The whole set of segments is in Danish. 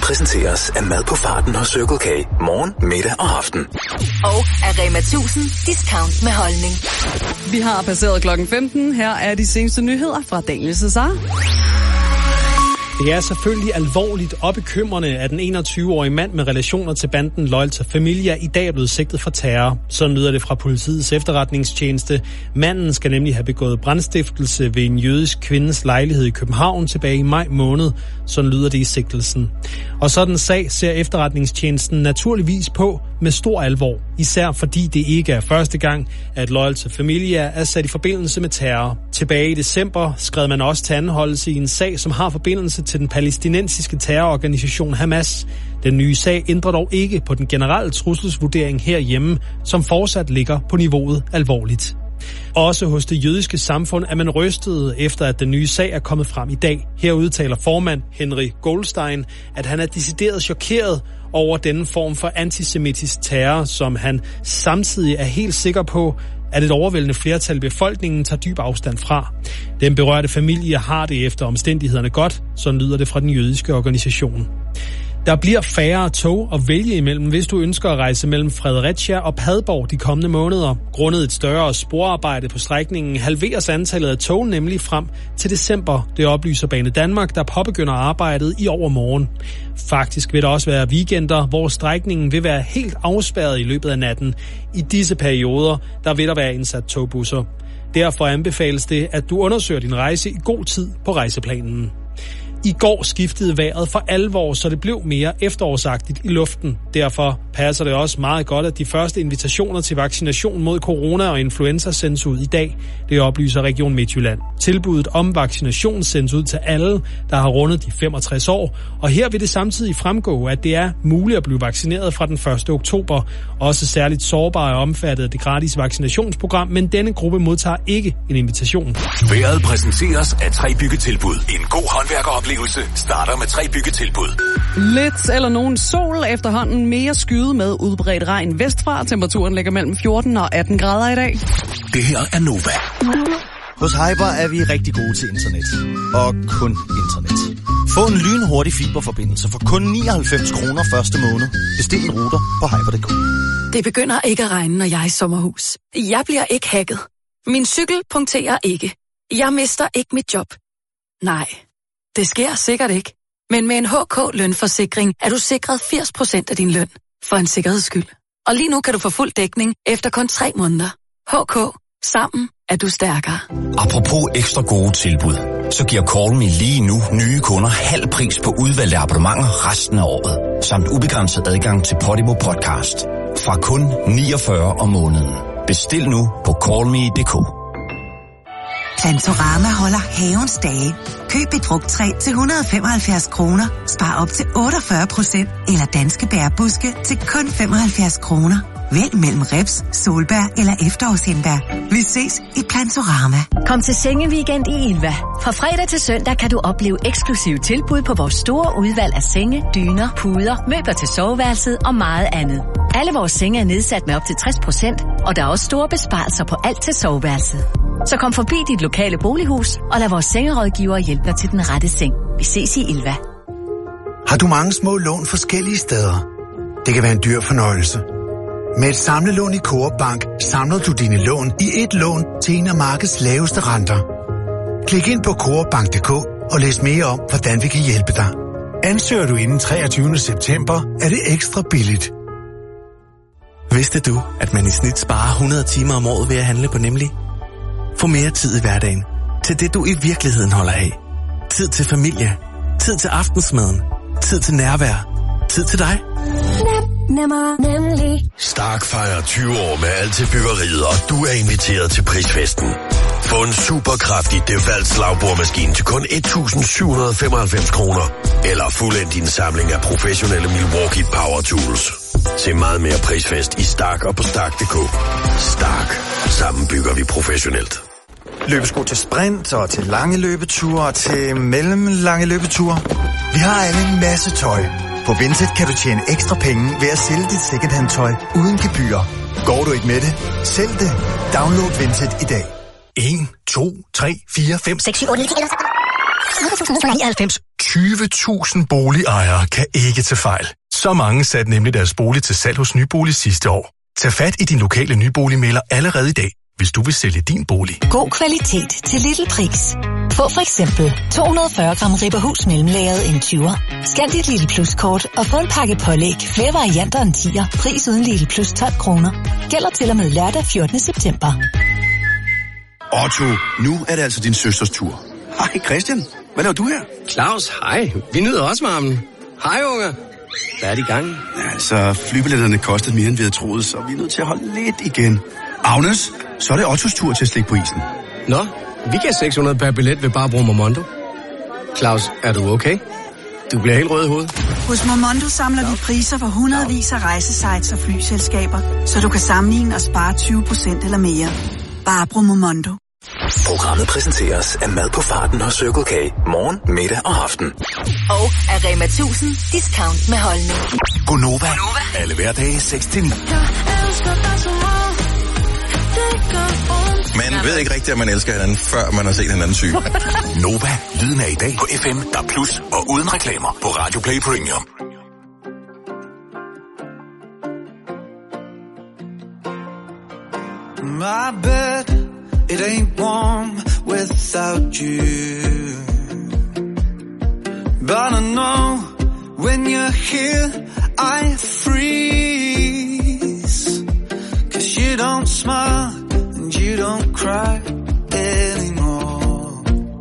præsenteres af mad på farten hos Circle K. Morgen, middag og aften. Og af Rema 1000 discount med holdning. Vi har passeret klokken 15. Her er de seneste nyheder fra Daniel Cesar. Det er selvfølgelig alvorligt og bekymrende, at den 21-årige mand med relationer til banden Loyal to Familia i dag er blevet sigtet for terror. Sådan lyder det fra politiets efterretningstjeneste. Manden skal nemlig have begået brandstiftelse ved en jødisk kvindes lejlighed i København tilbage i maj måned. Sådan lyder det i sigtelsen. Og sådan en sag ser efterretningstjenesten naturligvis på med stor alvor. Især fordi det ikke er første gang, at Loyal to Familia er sat i forbindelse med terror. Tilbage i december skrev man også til anholdelse i en sag, som har forbindelse til den palæstinensiske terrororganisation Hamas. Den nye sag ændrer dog ikke på den generelle trusselsvurdering herhjemme, som fortsat ligger på niveauet alvorligt. Også hos det jødiske samfund er man rystet efter, at den nye sag er kommet frem i dag. Her udtaler formand Henry Goldstein, at han er decideret chokeret over denne form for antisemitisk terror, som han samtidig er helt sikker på, at et overvældende flertal af befolkningen tager dyb afstand fra. Den berørte familie har det efter omstændighederne godt, sådan lyder det fra den jødiske organisation. Der bliver færre tog at vælge imellem, hvis du ønsker at rejse mellem Fredericia og Padborg de kommende måneder. Grundet et større sporarbejde på strækningen halveres antallet af tog nemlig frem til december. Det oplyser Banedanmark, der påbegynder arbejdet i overmorgen. Faktisk vil der også være weekender, hvor strækningen vil være helt afspærret i løbet af natten. I disse perioder, der vil der være indsat togbusser. Derfor anbefales det, at du undersøger din rejse i god tid på rejseplanen. I går skiftede vejret for alvor, så det blev mere efterårsagtigt i luften. Derfor passer det også meget godt, at de første invitationer til vaccination mod corona og influenza sendes ud i dag. Det oplyser Region Midtjylland. Tilbuddet om vaccination sendes ud til alle, der har rundet de 65 år. Og her vil det samtidig fremgå, at det er muligt at blive vaccineret fra den 1. oktober. Også særligt sårbare er omfattet af det gratis vaccinationsprogram, men denne gruppe modtager ikke en invitation. Vejret præsenteres af 3 byggetilbud. En god håndværkeroplevelse starter med 3 byggetilbud. Lidt eller nogen sol, efterhånden mere skyde med udbredt regn vestfra. Temperaturen ligger mellem 14 og 18 grader i dag. Det her er Nova. Hos Hyper er vi rigtig gode til internet. Og kun internet. Få en lynhurtig fiberforbindelse for kun 99 kroner første måned. Bestil en router på hyper.dk. Det begynder ikke at regne, når jeg er i sommerhus. Jeg bliver ikke hacket. Min cykel punkterer ikke. Jeg mister ikke mit job. Nej, det sker sikkert ikke. Men med en HK-lønforsikring er du sikret 80% af din løn. For en sikkerheds skyld. Og lige nu kan du få fuld dækning efter kun 3 måneder. HK. Sammen er du stærkere. Apropos ekstra gode tilbud, så giver Call Me lige nu nye kunder halv pris på udvalgte abonnementer resten af året. Samt ubegrænset adgang til Podimo Podcast. Fra kun 49 om måneden. Bestil nu på callme.dk. Plantorama holder havens dage. Køb et frugttræ til 175 kroner. Spar op til 48% eller danske bærbuske til kun 75 kroner. Vælg mellem ribs, solbær eller efterårshindbær. Vi ses i Plantorama. Kom til Sengeweekend i Ilva. Fra fredag til søndag kan du opleve eksklusive tilbud på vores store udvalg af senge, dyner, puder, møbler til soveværelset og meget andet. Alle vores senge er nedsat med op til 60%, og der er også store besparelser på alt til soveværelset. Så kom forbi dit lokale bolighus og lad vores sengerådgivere hjælpe dig til den rette seng. Vi ses i Ilva. Har du mange små lån forskellige steder? Det kan være en dyr fornøjelse. Med et samlelån i Coop Bank samler du dine lån i et lån til en af markedets laveste renter. Klik ind på coopbank.dk og læs mere om, hvordan vi kan hjælpe dig. Ansøger du inden 23. september, er det ekstra billigt. Vidste du, at man i snit sparer 100 timer om året ved at handle på Nemlig? Få mere tid i hverdagen til det, du i virkeligheden holder af. Tid til familie. Tid til aftensmaden. Tid til nærvær. Tid til dig. Nemlig. Stark fejrer 20 år med alt til byggeriet, og du er inviteret til prisfesten. Få en superkraftig DeWalt slagbordmaskine til kun 1.795 kroner. Eller fuldend din samling af professionelle Milwaukee Power Tools. Se meget mere prisfest i Stark og på Stark.dk. Stark. Sammen bygger vi professionelt. Løbesko til sprint og til lange løbeture og til mellemlange løbeture. Vi har alle en masse tøj. På Vinted kan du tjene ekstra penge ved at sælge dit secondhand-tøj uden gebyr. Går du ikke med det? Sælg det. Download Vinted i dag. 1, 2, 3, 4, 5, 6, 7, 8, 9, 10, 11, 12, 99, 20.000 boligejere kan ikke tage fejl. Så mange satte nemlig deres bolig til salg hos Nybolig sidste år. Tag fat i din lokale nyboligmægler allerede i dag, hvis du vil sælge din bolig. God kvalitet til lille pris. Få for eksempel 240 gram Ribberhus mellemlagret en 20'er. Scan dit Lidl Plus-kort og få en pakke pålæg flere varianter end 10'er. Pris uden Lidl Plus 12 kroner. Gælder til og med lørdag 14. september. Otto, nu er det altså din søsters tur. Hej Christian, hvad laver du her? Claus, hej. Vi nyder også varmen. Hej unger. Hvad er det i gang? Ja, altså, flybilletterne kostede mere end vi havde troet, så vi er nødt til at holde lidt igen. Agnes, så er det Ottos tur til at slikke på isen. Nå, vi gav 600 per billet ved bare bruge Momondo. Claus, er du okay? Du bliver helt rød i hovedet. Hos Momondo samler vi priser for hundredvis af rejsesites og flyselskaber, så du kan sammenligne og spare 20% eller mere. Bare brug Momondo. Programmet præsenteres af mad på farten hos Circle K. Morgen, middag og aften. Og af Rema 1000 discount med holdning. Gonova. Alle hverdage 6-9. Man ved ikke rigtigt, at man elsker hinanden, før man har set hinanden syg. Nova. Lyden er i dag på FM, der plus og uden reklamer på Radio Play Premium. My bed, it ain't warm without you. But I know when you're here, I freeze. 'Cause you don't smile and you don't cry anymore.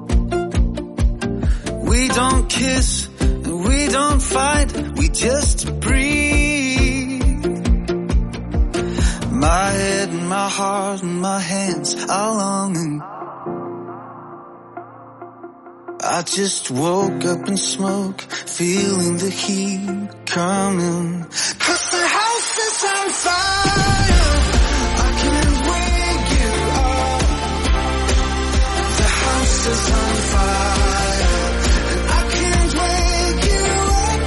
We don't kiss and we don't fight, we just breathe. My head and my heart and my hands are longing. I just woke up in smoke, feeling the heat coming. 'Cause the house is on fire, I can't wake you up. The house is on fire, and I can't wake you up.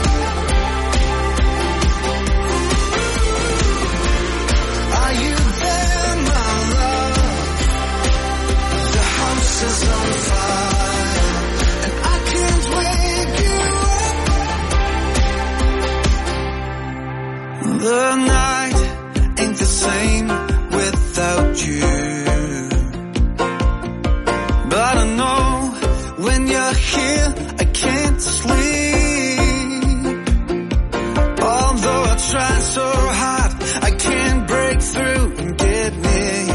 Are you there, my love? The house is on fire, and I can't wake you up. The night ain't the same without you. But I know when you're here, I can't sleep. Although I try so hard, I can't break through and get near.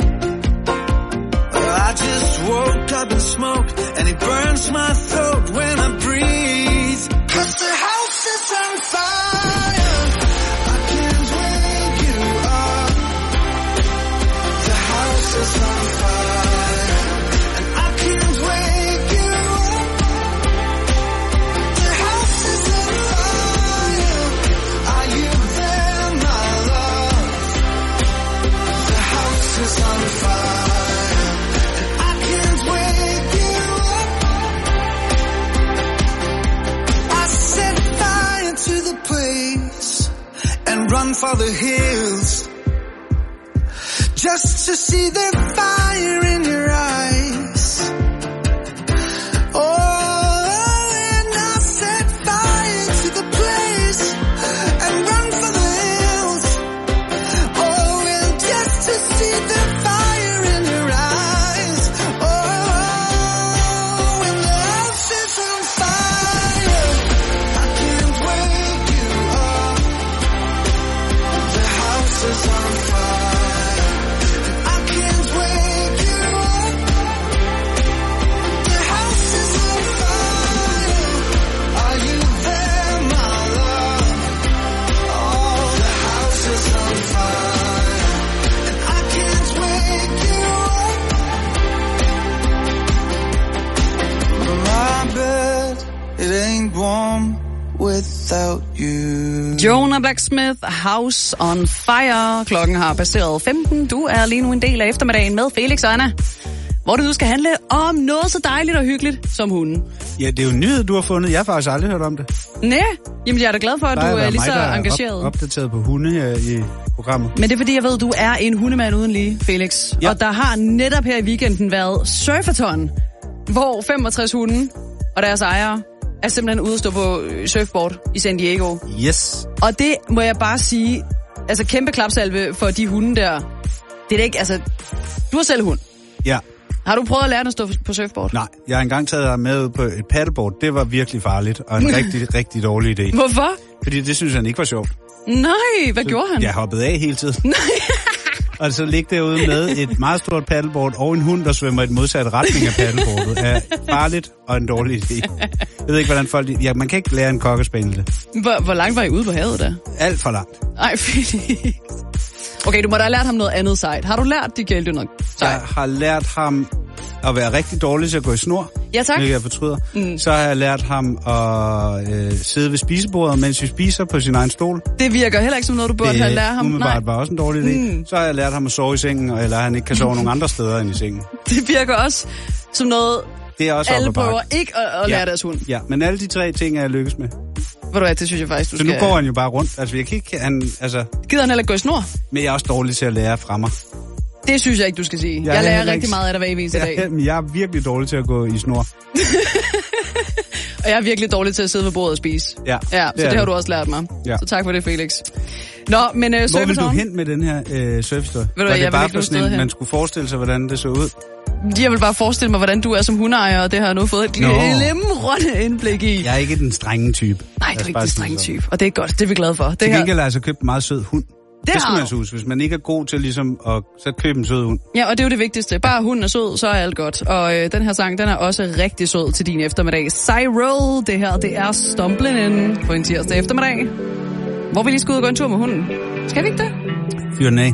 I just woke up in smoke, and it burns my throat when I breathe. 'Cause the house is on fire, I can't wake you up. The house is on fire, and I can't wake you up. The house is on fire, are you there, my love? The house is on fire, and I can't wake you up. I set fire to the place and run for the hills, just to see the fire in your eyes. Oh, and I set fire to the place and run for the hills. Oh, and just to see the fire in your eyes. Oh, and the house is on fire, I can't wake you up. The house is on fire, and I can't wake you up. The house is on fire, are you there, my love? Oh, the house is on fire, and I can't wake you up. My bed, it ain't warm without you. Jonah Blacksmith, House on Fire. Klokken har passeret 15. Du er lige nu en del af eftermiddagen med Felix og Anna, hvor det nu skal handle om noget så dejligt og hyggeligt som hunden. Ja, det er jo en nyhed, du har fundet. Jeg har faktisk aldrig hørt om det. Næh, jamen jeg er da glad for, at du er lige så engageret. Opdateret på hunde her i programmet. Men det er fordi, jeg ved, at du er en hundemand uden lige, Felix. Ja. Og der har netop her i weekenden været surfathon, hvor 65 hunde og deres ejere er simpelthen ude at stå på surfboard i San Diego. Yes. Og det må jeg bare sige, altså kæmpe klapsalve for de hunde der. Det er ikke, altså, du har selv hund. Ja. Har du prøvet at lære den at stå på surfboard? Nej, jeg har engang taget dig med på et paddleboard. Det var virkelig farligt, og en rigtig, rigtig dårlig idé. Hvorfor? Fordi det synes han ikke var sjovt. Nej, hvad gjorde han? Jeg hoppede af hele tiden. Nej. Og så ligge derude med et meget stort paddleboard og en hund, der svømmer i den modsatte retning af paddleboardet, er farligt og en dårlig idé. Jeg ved ikke, hvordan folk... Ja, man kan ikke lære en cockespaniel det. Hvor langt var I ude på havet da? Alt for langt. Ej, Felix. Okay, du må da have lært ham noget andet sejt. Har du lært de gældte noget sejt? Jeg har lært ham at være rigtig dårlig til at gå i snor. Ja, tak. Hvilket jeg fortryder. Så har jeg lært ham at sidde ved spisebordet, mens vi spiser på sin egen stol. Det virker heller ikke som noget, du burde have lært ham. Det umiddelbart var også en dårlig idé. Så har jeg lært ham at sove i sengen, eller han ikke kan sove nogen andre steder end i sengen. Det virker også som noget, det er også alle prøver ikke at lære deres hund. Ja, men alle de 3 ting er jeg lykkes med. Ved du hvad, det synes jeg faktisk, du skal... Så nu går han jo bare rundt. Altså, jeg kan ikke... Gider han heller ikke gå i snor? Men jeg er også dårlig til at lære fra mig. Det synes jeg ikke, du skal sige. Jeg lærer rigtig meget af dig hver eneste dag. Jeg er virkelig dårlig til at gå i snor. Og jeg er virkelig dårlig til at sidde ved bordet og spise. Ja, så det har du også lært mig. Ja. Så tak for det, Felix. Nå, men hvor vil du hen med den her surfhistorie? Ved du hvad, jeg bare for sådan en, man skulle forestille sig, hvordan det så ud? Jeg vil bare forestille mig, hvordan du er som hundeejer, og det har jeg nu fået et glimrende indblik i. Jeg er ikke den strenge type. Nej, du er ikke den strenge type, og det er godt, det er vi glade for. Til gengæld har jeg altså købt en meget sød hund. Det skal man huske, hvis man ikke er god til ligesom at så købe en sød hund. Ja, og det er jo det vigtigste. Bare hunden er sød, så er alt godt. Og den her sang, den er også rigtig sød til din eftermiddag. Cyril, det her, det er Stumbling In på en tirsdag eftermiddag. Hvor vi lige skal ud og gå en tur med hunden. Skal vi ikke det? Fyr den af.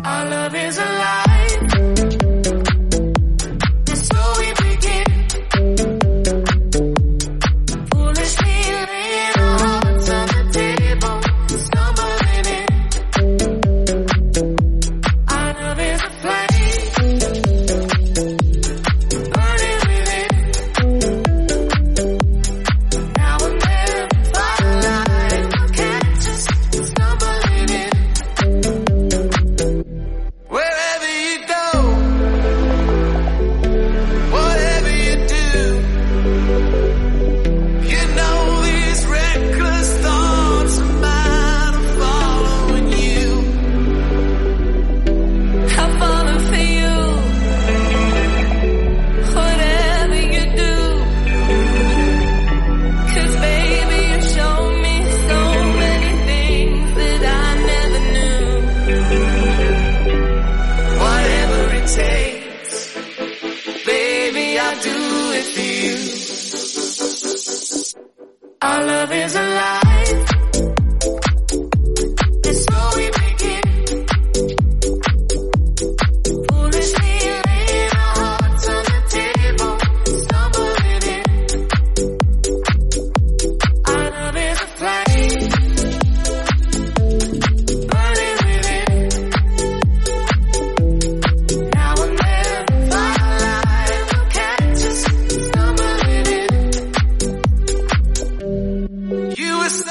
You were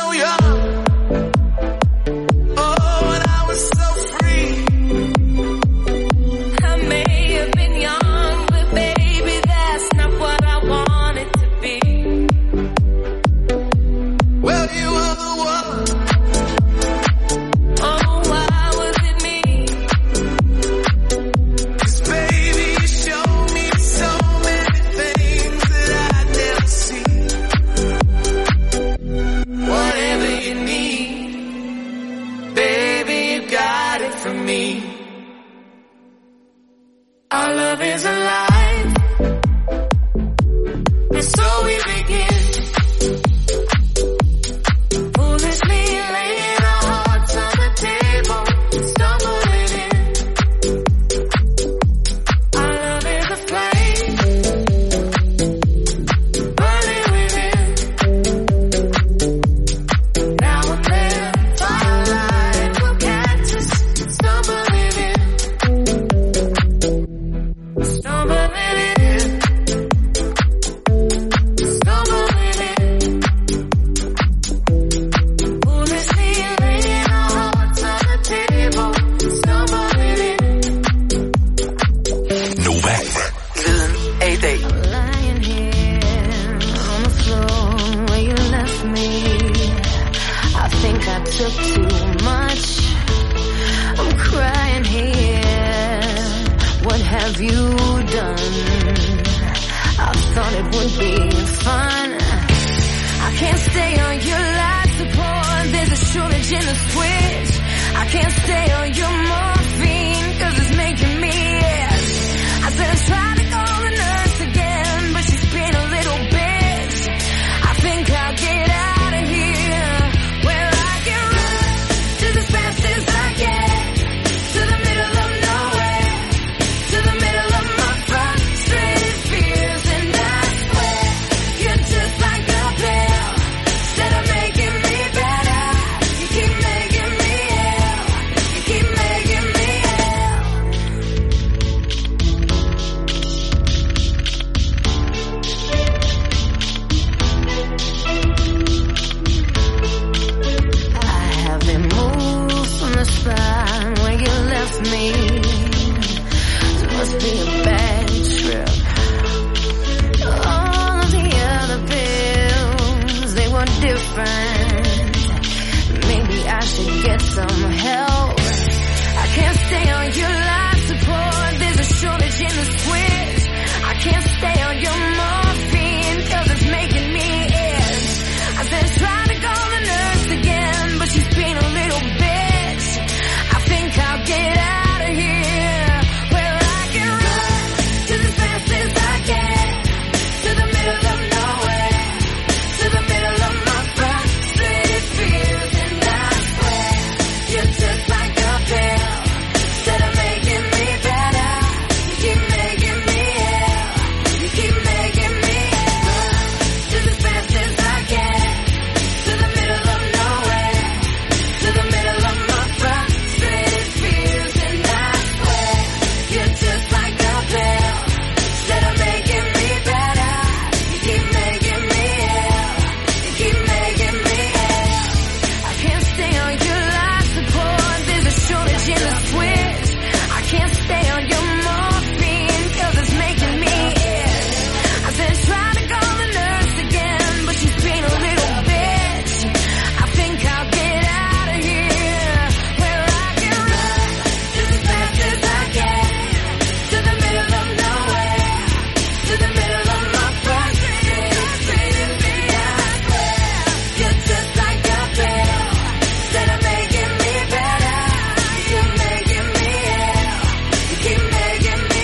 it would be fun. I can't stay on your life support, there's a shortage in the switch. I can't stay on your morphine, cause it's making me itch. I said I tried to call the nurse again, but she's been a little bitch. I think I'll get out of here, where I can run just as fast as I can, to the middle of nowhere, to the middle of my frustrated fears. And I swear, you're just like a pill, instead of making me better, you keep making me ill, you keep making me ill. I have been moved from the spot where you left me. It must be a bad trip. All of the other pills, they were different. Maybe I should get some help. I can't stay on your life support, there's a shortage in the switch. I can't stay on your morphine, cause it's making me itch. I said try to call the nurse again, but she's been a little bitch. I think I'll get out of here, where I can run just as fast as I can, to the middle of nowhere, to the middle of my frustrated fears. And I swear, you're just like a pill, instead of making me better, you keep making me ill, you keep making me ill. Just as fast as I can, to the middle of nowhere, to the middle of my frustrated fears. And I swear, you're just like a pill, instead of making me better, you keep making me ill, you keep making me ill. I can't stay on your life support, there's a shortage in the switch. I can't stay on your morphine, cause it's making me itch. I said try to call the nurse again, but she's been a little bitch. I think I'll get out of here, where I can run just as fast as I can, to the middle of nowhere, to the middle of my frustrated fears. And I swear, you're just like a pill, instead of making me better, you keep making me ill, you keep making me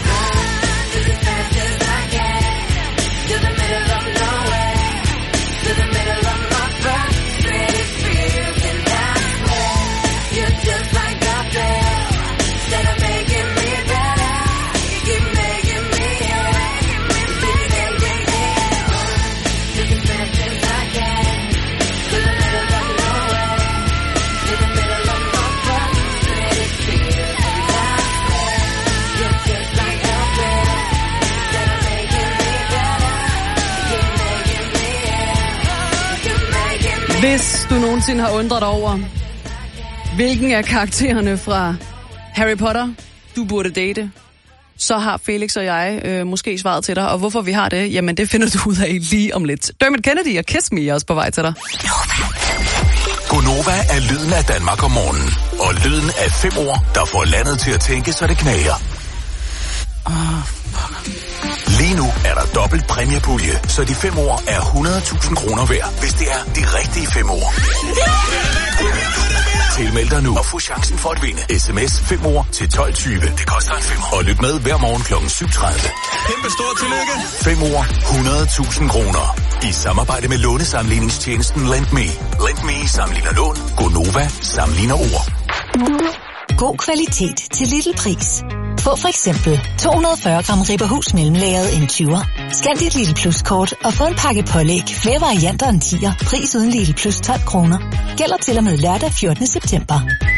run just as fast as I can, to the middle of nowhere, to the middle of my frustrated fears. And I swear, you're just like a pill, instead of making me better, you keep making me ill, you keep making me ill, just as fast as I can, to the middle of nowhere, to the middle of my frustrated fears. And I swear, you're just like a pill, instead of making me better, you keep making me ill, you keep making me. Hvis du nogensinde har undret over, hvilken af karaktererne fra Harry Potter du burde date, så har Felix og jeg måske svaret til dig. Og hvorfor vi har det, jamen det finder du ud af lige om lidt. Dermot Kennedy og Kiss Me er også på vej til dig. Gonova er lyden af Danmark om morgenen. Og lyden af 5 ord, der får landet til at tænke, så det knager. Lige nu er der dobbelt præmiepulje, så de 5 ord er 100.000 kroner værd, hvis det er de rigtige 5 ord. Tilmeld dig nu og få chancen for at vinde. SMS 5 ord til 12.20. Det koster en 5. Og lyt med hver morgen kl. 7.30. Kæmpe stort tillykke. 5 ord, 100.000 kroner. I samarbejde med lånesamligningstjenesten LendMe. LendMe sammenligner lån. Gonova sammenligner ord. God kvalitet til lille pris. Få for eksempel 240 gram Ribberhus mellemlagret en 20'er. Scan dit Lidl Plus-kort og få en pakke pålæg flere varianter end 10'er. Pris uden Lidl Plus 12 kroner. Gælder til og med lørdag 14. september.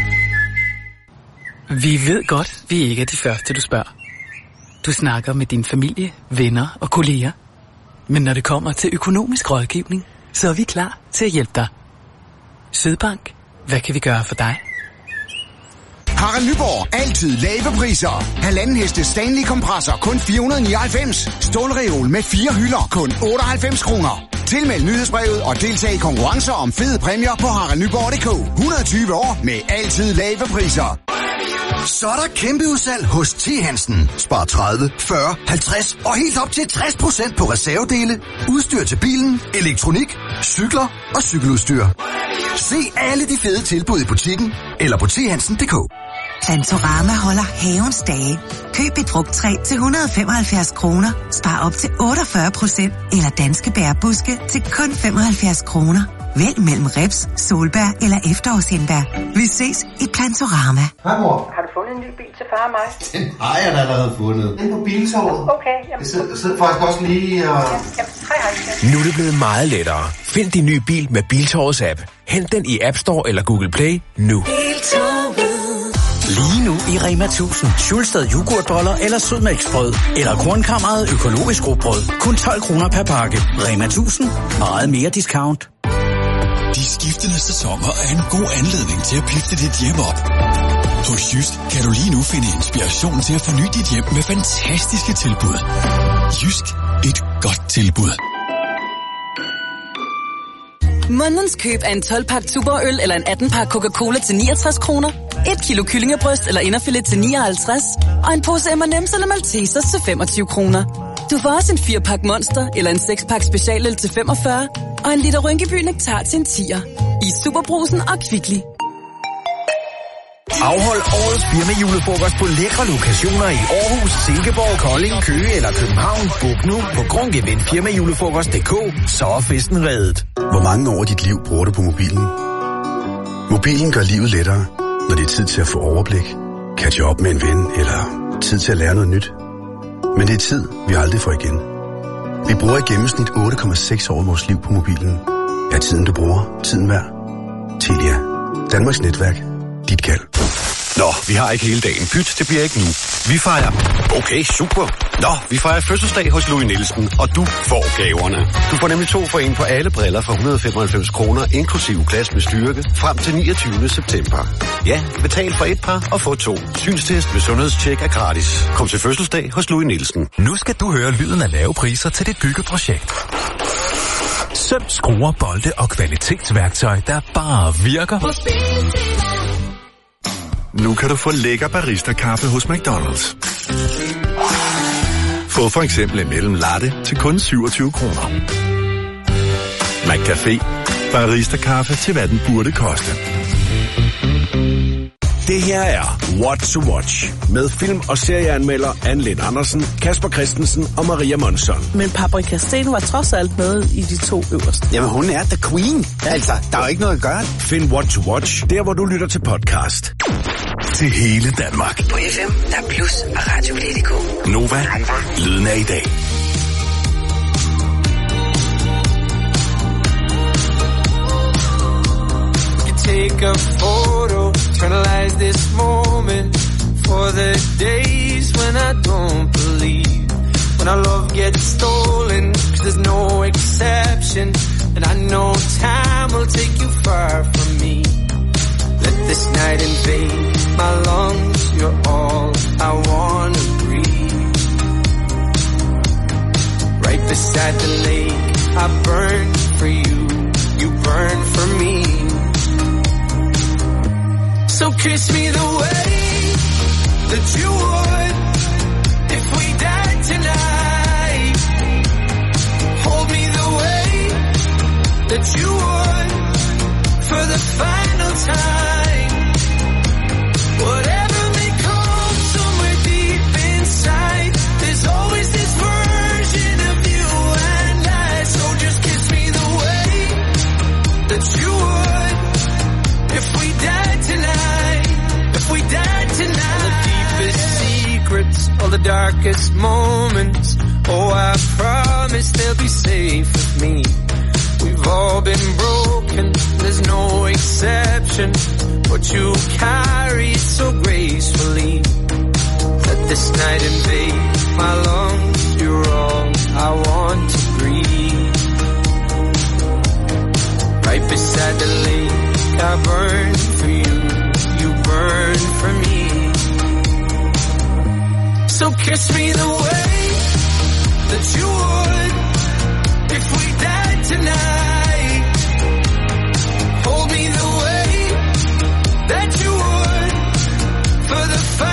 Vi ved godt, vi ikke er de første, du spørger. Du snakker med din familie, venner og kolleger. Men når det kommer til økonomisk rådgivning, så er vi klar til at hjælpe dig. Sydbank, hvad kan vi gøre for dig? Harald Nyborg. Altid lave priser. 1,5 heste Stanley kompressor kun 499. Stålreol med 4 hylder kun 98 kroner. Tilmeld nyhedsbrevet og deltag i konkurrencer om fede præmier på haraldnyborg.dk. 120 år med altid lave priser. Så er der kæmpe udsalg hos T. Hansen. Spar 30, 40, 50 og helt op til 60% på reservedele, udstyr til bilen, elektronik, cykler og cykeludstyr. Se alle de fede tilbud i butikken eller på thansen.dk. Plantorama holder havens dage. Køb et frugttræ til 175 kroner. Spar op til 48% eller danske bærbuske til kun 75 kroner. Vælg mellem ribs, solbær eller efterårshindbær. Vi ses i Plantorama. Hej mor. Har du fundet en ny bil til far og mig? Den har jeg da allerede fundet. Den på Biltorvet. Okay, jamen. Jeg sidder faktisk også lige og... Hej. Nu er det blevet meget lettere. Find din nye bil med Biltorvets app. Hent den i App Store eller Google Play nu. Lige nu i Rema 1000. Schulstad yoghurtboller eller sødmælksbrød. Eller Kornkammeret økologisk rugbrød. Kun 12 kroner per pakke. Rema 1000. Meget mere discount. De skiftende sæsoner er en god anledning til at pifte dit hjem op. Hos Jysk kan du lige nu finde inspiration til at forny dit hjem med fantastiske tilbud. Jysk. Et godt tilbud. Månedens køb af en 12-pakke Tuborg-øl eller en 18-pakke Coca-Cola til 69 kroner. 1 kilo kyllingebryst eller inderfilet til 59. Og en pose M&M's eller Maltesers til 25 kroner. Du får også en 4-pakke Monster eller en 6-pakke specialøl til 45. Og en liter Rynkeby Nektar til en 10'er. I Superbrusen og Kvickly. Afhold årets firmajulefrokost på lækre lokationer i Aarhus, Silkeborg, Kolding, Køge eller København. Book nu på grundgevindfirmajulefrokost.dk, så er festen reddet. Hvor mange år af dit liv bruger du på mobilen? Mobilen gør livet lettere, når det er tid til at få overblik, catche op med en ven eller tid til at lære noget nyt. Men det er tid, vi aldrig får igen. Vi bruger i gennemsnit 8,6 år af vores liv på mobilen. Er tiden, du bruger, tiden værd? Telia. Danmarks netværk. Dit kald. Nå, vi har ikke hele dagen. Pyt, det bliver ikke nu. Vi fejrer... Okay, super. Nå, vi fejrer fødselsdag hos Louis Nielsen, og du får gaverne. Du får nemlig 2 for 1 på alle briller for 195 kroner, inklusive glas med styrke, frem til 29. september. Ja, betal for et par og få 2. Synstest ved sundhedstjek er gratis. Kom til fødselsdag hos Louis Nielsen. Nu skal du høre lyden af lave priser til dit byggeprojekt. Søm, skruer, bolde og kvalitetsværktøj, der bare virker. Nu kan du få lækker barista-kaffe hos McDonald's. Få for eksempel en mellem latte til kun 27 kroner. McCafé. Barista-kaffe til hvad den burde koste. Det her er What to Watch med film- og serieanmelder Anne Lind Andersen, Kasper Christensen og Maria Monsson. Men Paprika Steen var trods alt med i de 2 øverste. Jamen hun er the queen. Altså, der er jo ikke noget at gøre. Find What to Watch der, hvor du lytter til podcast. Til hele Danmark. På FM, der er Plus og Radio Play.dk. Nova, lyden af i dag. Take a photo, eternalize this moment for the days when I don't believe, when our love gets stolen, 'cause there's no exception, and I know time will take you far from me. Let this night invade my lungs, you're all I wanna breathe. Right beside the lake, I burn for you, you burn for me. So kiss me the way that you would if we died tonight. Hold me the way that you would for the final time. Whatever may come somewhere deep inside, there's always this version of you and I. So just kiss me the way that you would if we died tonight, if we died tonight. All the deepest secrets, all the darkest moments, oh I promise they'll be safe with me. We've all been broken, there's no exception, but you carry it so gracefully. Let this night invade my lungs, you're all I want to breathe. Right beside the lake, I burn for you, you burn for me. So kiss me the way that you would if we died tonight. Hold me the way that you would for the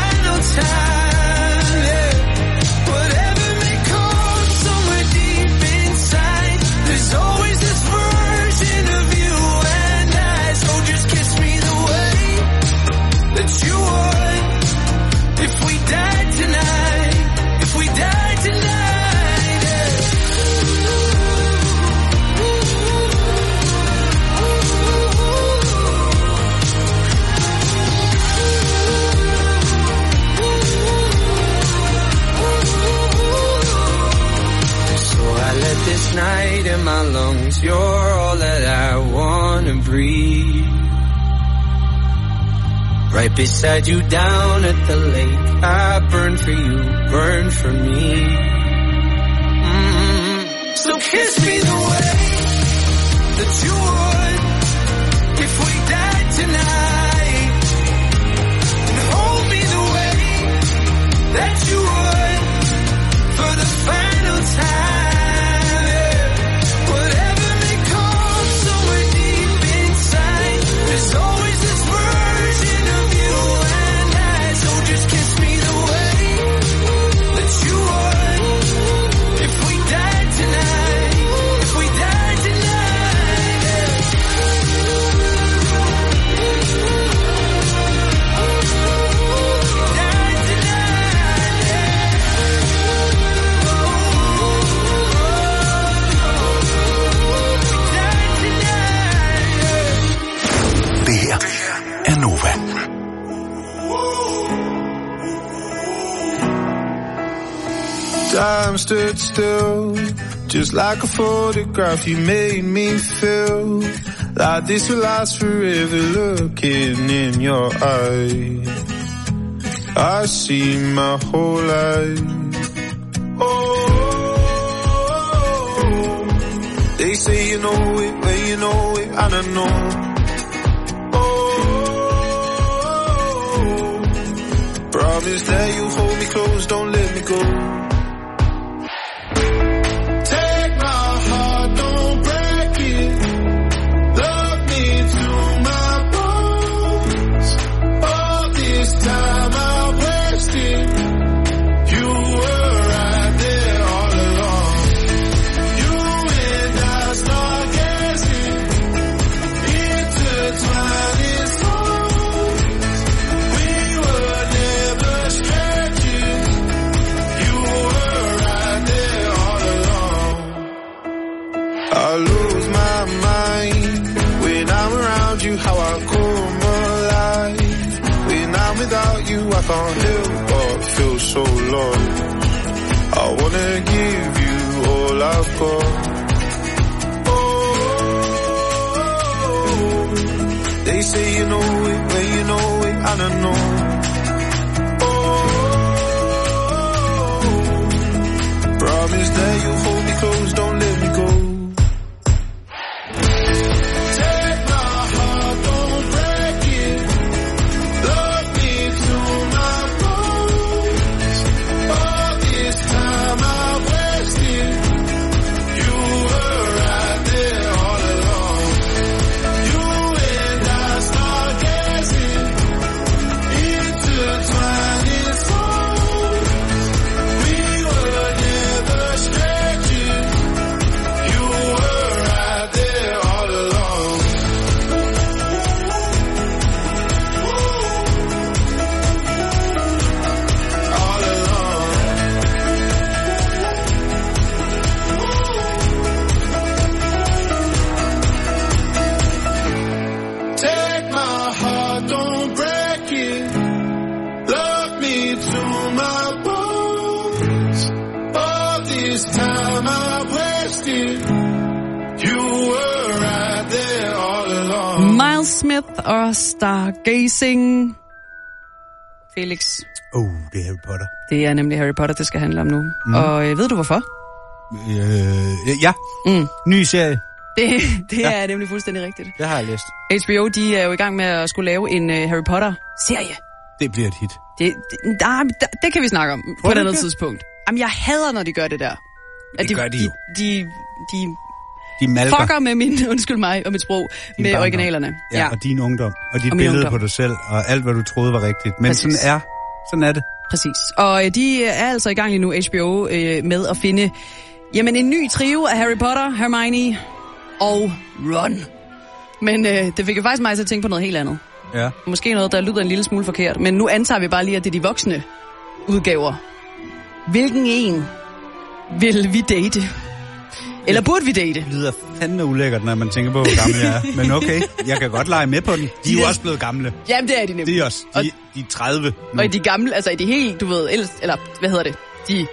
this night in my lungs. You're all that I wanna breathe. Right beside you down at the lake. I burn for you, burn for me. So kiss me the way that you would if we died tonight. And hold me the way that you would for the final time. Whatever may come somewhere deep inside, there's always this version of you and I. So just kiss me the way that you would if we died tonight. If we died tonight. Det her er Nova. Time stood still, just like a photograph. You made me feel like this will last forever. Looking in your eyes, I see my whole life. Oh, they say you know it, when you know it, and I know. Promise that you hold me close, don't let me go. Take my heart, don't break it. Love me to my bones. All this time I wasted. You were right there all along. You and I start guessing, intertwining songs. We were never strangers. You were right there all along. I lose my mind when I'm around you. How I come alive when I'm without you. I can't help but feel so lost. I wanna give you all I've got. Oh, they say you know it, when you know it, and I know. Promise that you'll hold me close, don't let me go. Take my heart, don't break it. Love me to my bones. All this time I wasted. You were right there all along. You and I start guessing, intertwining songs. We were never strangers. You were right there all along. All along. Take my heart, don't break it. Love me to my bones. All this time I wasted. You were right there all along. Miles Smith og Stargazing. Felix. Det er Harry Potter. Det er nemlig Harry Potter, det skal handle om nu. Og ved du hvorfor? Ja. Ny serie. Det er nemlig fuldstændig rigtigt. Det har jeg læst. HBO, de er jo i gang med at skulle lave en Harry Potter-serie. Det bliver et hit. Det kan vi snakke om på et andet tidspunkt. Jamen, jeg hader, når de gør det der. At det gør de jo. De malker. Fucker med min, undskyld mig, og mit sprog, din med barndom. originalerne. Ja, og din ungdom. Og dit billede på dig selv, og alt, hvad du troede var rigtigt. Men sådan er det. Præcis. Og de er altså i gang lige nu, HBO, med at finde en ny trio af Harry Potter, Hermione og Ron. Men det fik jo faktisk mig til at tænke på noget helt andet. Ja. Måske noget, der lyder en lille smule forkert. Men nu antager vi bare lige, at det er de voksne udgaver. Hvilken en vil vi date? Eller burde vi date? Det lyder fandme ulækkert, når man tænker på, hvor gamle jeg er. Men okay, jeg kan godt lege med på den. De er jo også blevet gamle. Jamen, det er de nemlig. De er også. De er 30 nu. Og i de gamle, altså i de helt, du ved, eller hvad hedder det? De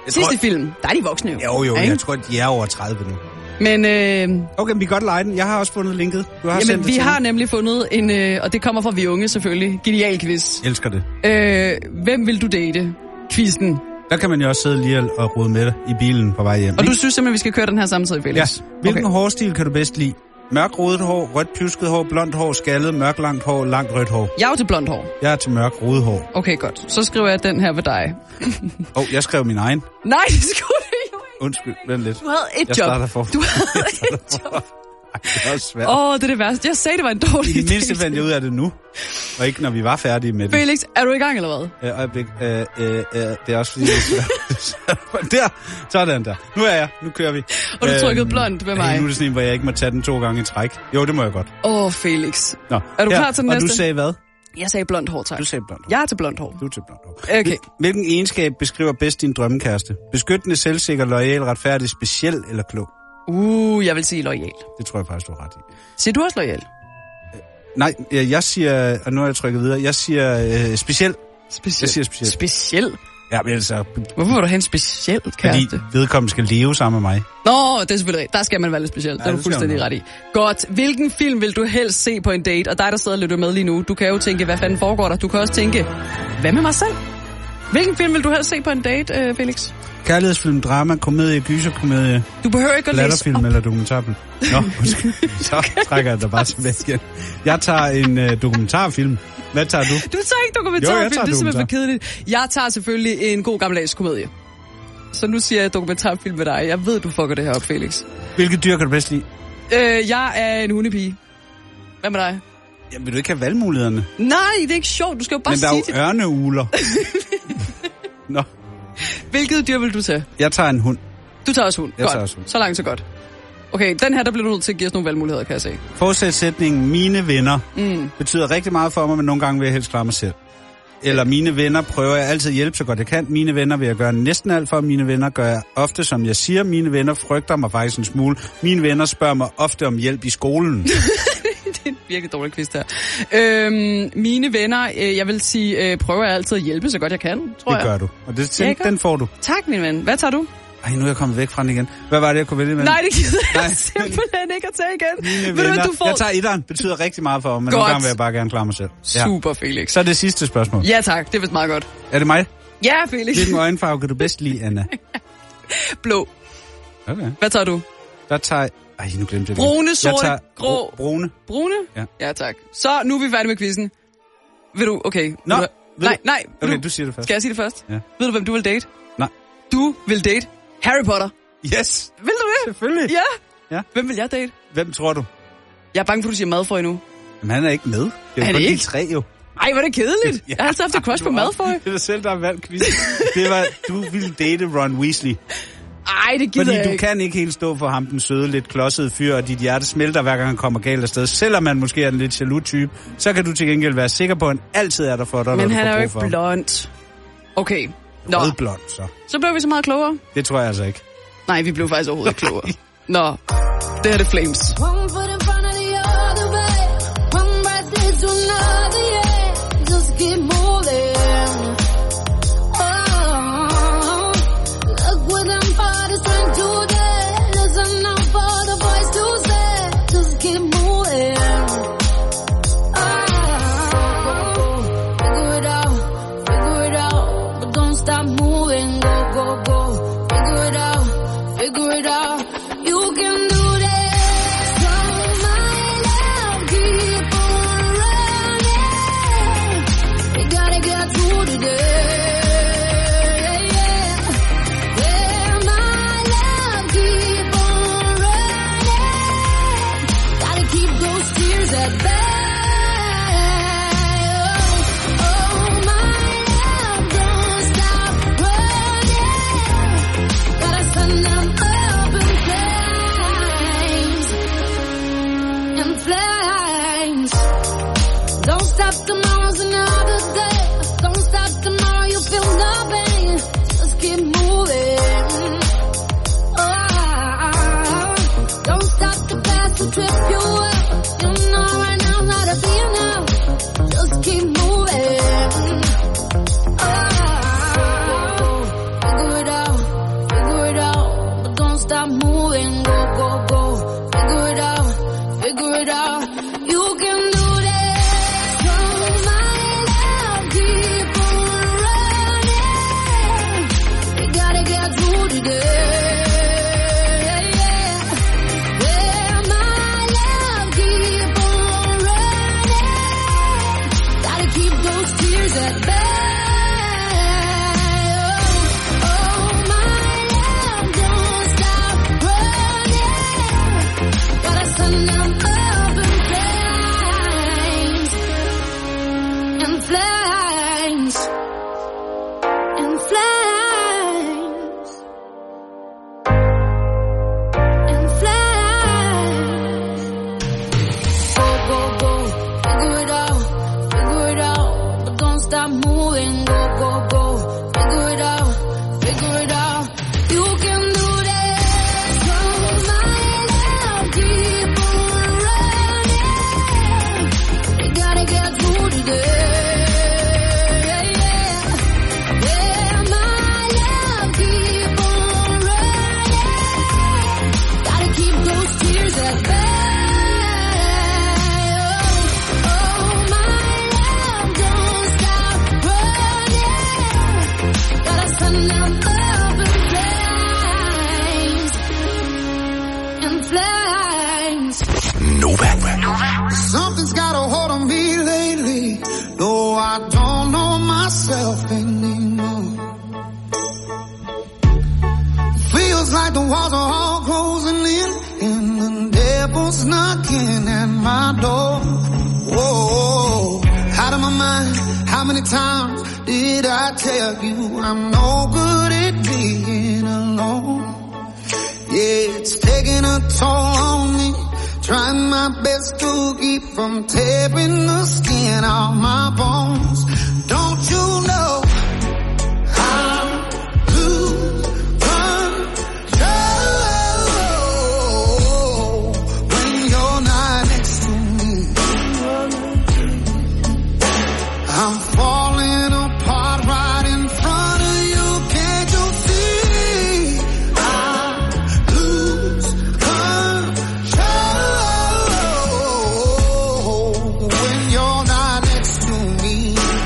Sidste film, der er de voksne jo. Jo, ikke? jeg tror, de er over 30 nu. Men, okay, vi kan godt lege den. Jeg har også fundet linket. Du har jamen, vi har nemlig fundet en, og det kommer fra Vi Unge selvfølgelig, genial quiz. Elsker det. Hvem vil du date? Quizzen. Der kan man jo også sidde lige og rode med i bilen på vej hjem. Og du synes simpelthen, vi skal køre den her samtidig, Felix? Ja. Hvilken hårstil kan du bedst lide? Mørk rodet hår, rødt pjusket hår, blondt hår, skaldet, mørk langt hår, langt rødt hår. Jeg er jo til blondt hår. Jeg er til mørk rodet hår. Okay, godt. Så skriver jeg den her ved dig. Jeg skrev min egen. Nej, det skulle du jo ikke. Undskyld, vent lidt. Du havde et job. Jeg starter for. Du havde et job. Det er svært. Det er det værste. Jeg sagde, det var en dårlig idé. I det mindste fandt jeg ud af det nu, og ikke når vi var færdige med det. Felix, er du i gang, eller hvad? Øjeblik. Det er også fordi, det er svært. Der, sådan der. Nu er jeg. Nu kører vi. Og du trykkede blond med mig. Nu er det sådan en, hvor jeg ikke må tage den 2 gange i træk. Jo, det må jeg godt. Felix. Nå. Er du klar til den næste? Og du sagde hvad? Jeg sagde blondt hår, tak. Du sagde blondt hår. Jeg er til blondt hår. Du er til blondt hår. Okay. Hvilken egenskab beskriver bedst din drømmekæreste? Beskyttende, selvsikker, loyal, retfærdig, speciel eller klog? Jeg vil sige loyal. Det tror jeg faktisk, du har ret i. Siger du også loyal? Nej, jeg siger, og nu er jeg trykket videre, jeg siger speciel. Jeg siger speciel. Speciel? Ja, men altså... Hvorfor vil du have en speciel kæreste? Fordi vedkommende skal leve sammen med mig. Nå, det er selvfølgelig rigtigt. Der skal man være lidt speciel. Det er du fuldstændig ret i. Godt. Hvilken film vil du helst se på en date? Og dig, der sidder og lytter med lige nu, du kan jo tænke, hvad fanden foregår der? Du kan også tænke, hvad med mig selv? Hvilken film vil du helst se på en date, Felix? Kærlighedsfilm, drama, komedie, gyserkomedie. Du behøver ikke at læse latterfilm eller dokumentarfilm. Nå, så trækker jeg dig bare tilbage igen. Jeg tager en dokumentarfilm. Hvad tager du? Du tager ikke dokumentarfilm, jo, det er simpelthen for kedeligt. Jeg tager selvfølgelig en god gammeldags komedie. Så nu siger jeg dokumentarfilm med dig. Jeg ved, du fucker det her op, Felix. Hvilket dyr kan du bedst lide? Jeg er en hundepige. Hvad med dig? Jamen, vil du ikke have valgmulighederne? Nej, det er ikke sjovt. Du skal jo bare sige det. Men der er jo ørneugler. Nå. Hvilket dyr vil du tage? Jeg tager en hund. Du tager også hund? Jeg tager også hund. Så langt, så godt. Okay, den her, der bliver du nødt til at give os nogle valgmuligheder, kan jeg se. Fortsætsætningen, mine venner, betyder rigtig meget for mig, men nogle gange vil jeg helst klare mig selv. Eller mine venner prøver jeg altid at hjælpe så godt jeg kan. Mine venner vil jeg gøre næsten alt for. Mine venner gør jeg ofte, som jeg siger. Mine venner frygter mig faktisk en smule. Mine venner spørger mig ofte om hjælp i skolen. Det er en virkelig dårlig quiz her. Mine venner, jeg vil sige, prøver jeg altid at hjælpe så godt jeg kan, tror jeg. Det gør du. Og den får du. Tak, min ven. Hvad tager du? Ej, nu er jeg kommet væk fra den igen. Hvad var det, jeg kunne vælge med? Nej, det gider jeg simpelthen ikke at tage igen. Mine venner. Du får... Jeg tager etteren. Betyder rigtig meget for mig, men nogle gange vil jeg bare gerne klare mig selv. Super, Felix. Så er det sidste spørgsmål. Ja, tak. Det er vist meget godt. Er det mig? Ja, Felix. Hvilken øjenfarve kan du bedst lide, Anna? Blå. Okay. Hvad tager du? Der tager... Ej, nu glemte jeg det. Brune, sorte, grå. Brune. Brune? Ja, tak. Så nu er vi færdige med quizzen. Vil du... Okay. Nå. Nej. Okay, du siger det først. Skal jeg sige det først? Ja. Ved du, hvem du vil date? Nej. Du vil date Harry Potter. Yes. Vil du det? Selvfølgelig. Ja. Hvem vil jeg date? Hvem tror du? Jeg er bange for, du siger Malfoy nu. Men han er ikke med. Det er jo kun de 3 jo. Ej, hvor er det kedeligt. Jeg har altid haft et crush på Malfoy. Det er dig selv, der har valgt quiz. Det var, du ville date Ron Weasley. Ej, det gider jeg ikke. Fordi du kan ikke helt stå for ham, den søde, lidt klodsede fyr, og dit hjerte smelter, hver gang han kommer galt afsted. Selvom man måske er en lidt jaloux type, så kan du til gengæld være sikker på, at han altid er der for dig, men han er jo ikke blond. Okay. Nå. Rødblond, så. Så blev vi så meget klogere. Det tror jeg altså ikke. Nej, vi blev faktisk overhovedet ikke klogere. Nå, det er det Flames. Figure it out. moving, go, go, go. Figure it out, figure it out. You can do this. Oh, my love, keep on running. You gotta get through today. Something's got a hold on me lately. No, I don't know myself anymore. Feels like the walls are all closing in, and the devil's knocking at my door. Whoa, out of my mind. How many times did I tell you I'm no good at being alone? Yeah, it's taking a toll on me. Trying my best to keep from tearing the skin off my bones. Don't you know I lose control when you're not next to me? I'm falling apart right in front of you. Can't you see? I lose control when you're not next to me.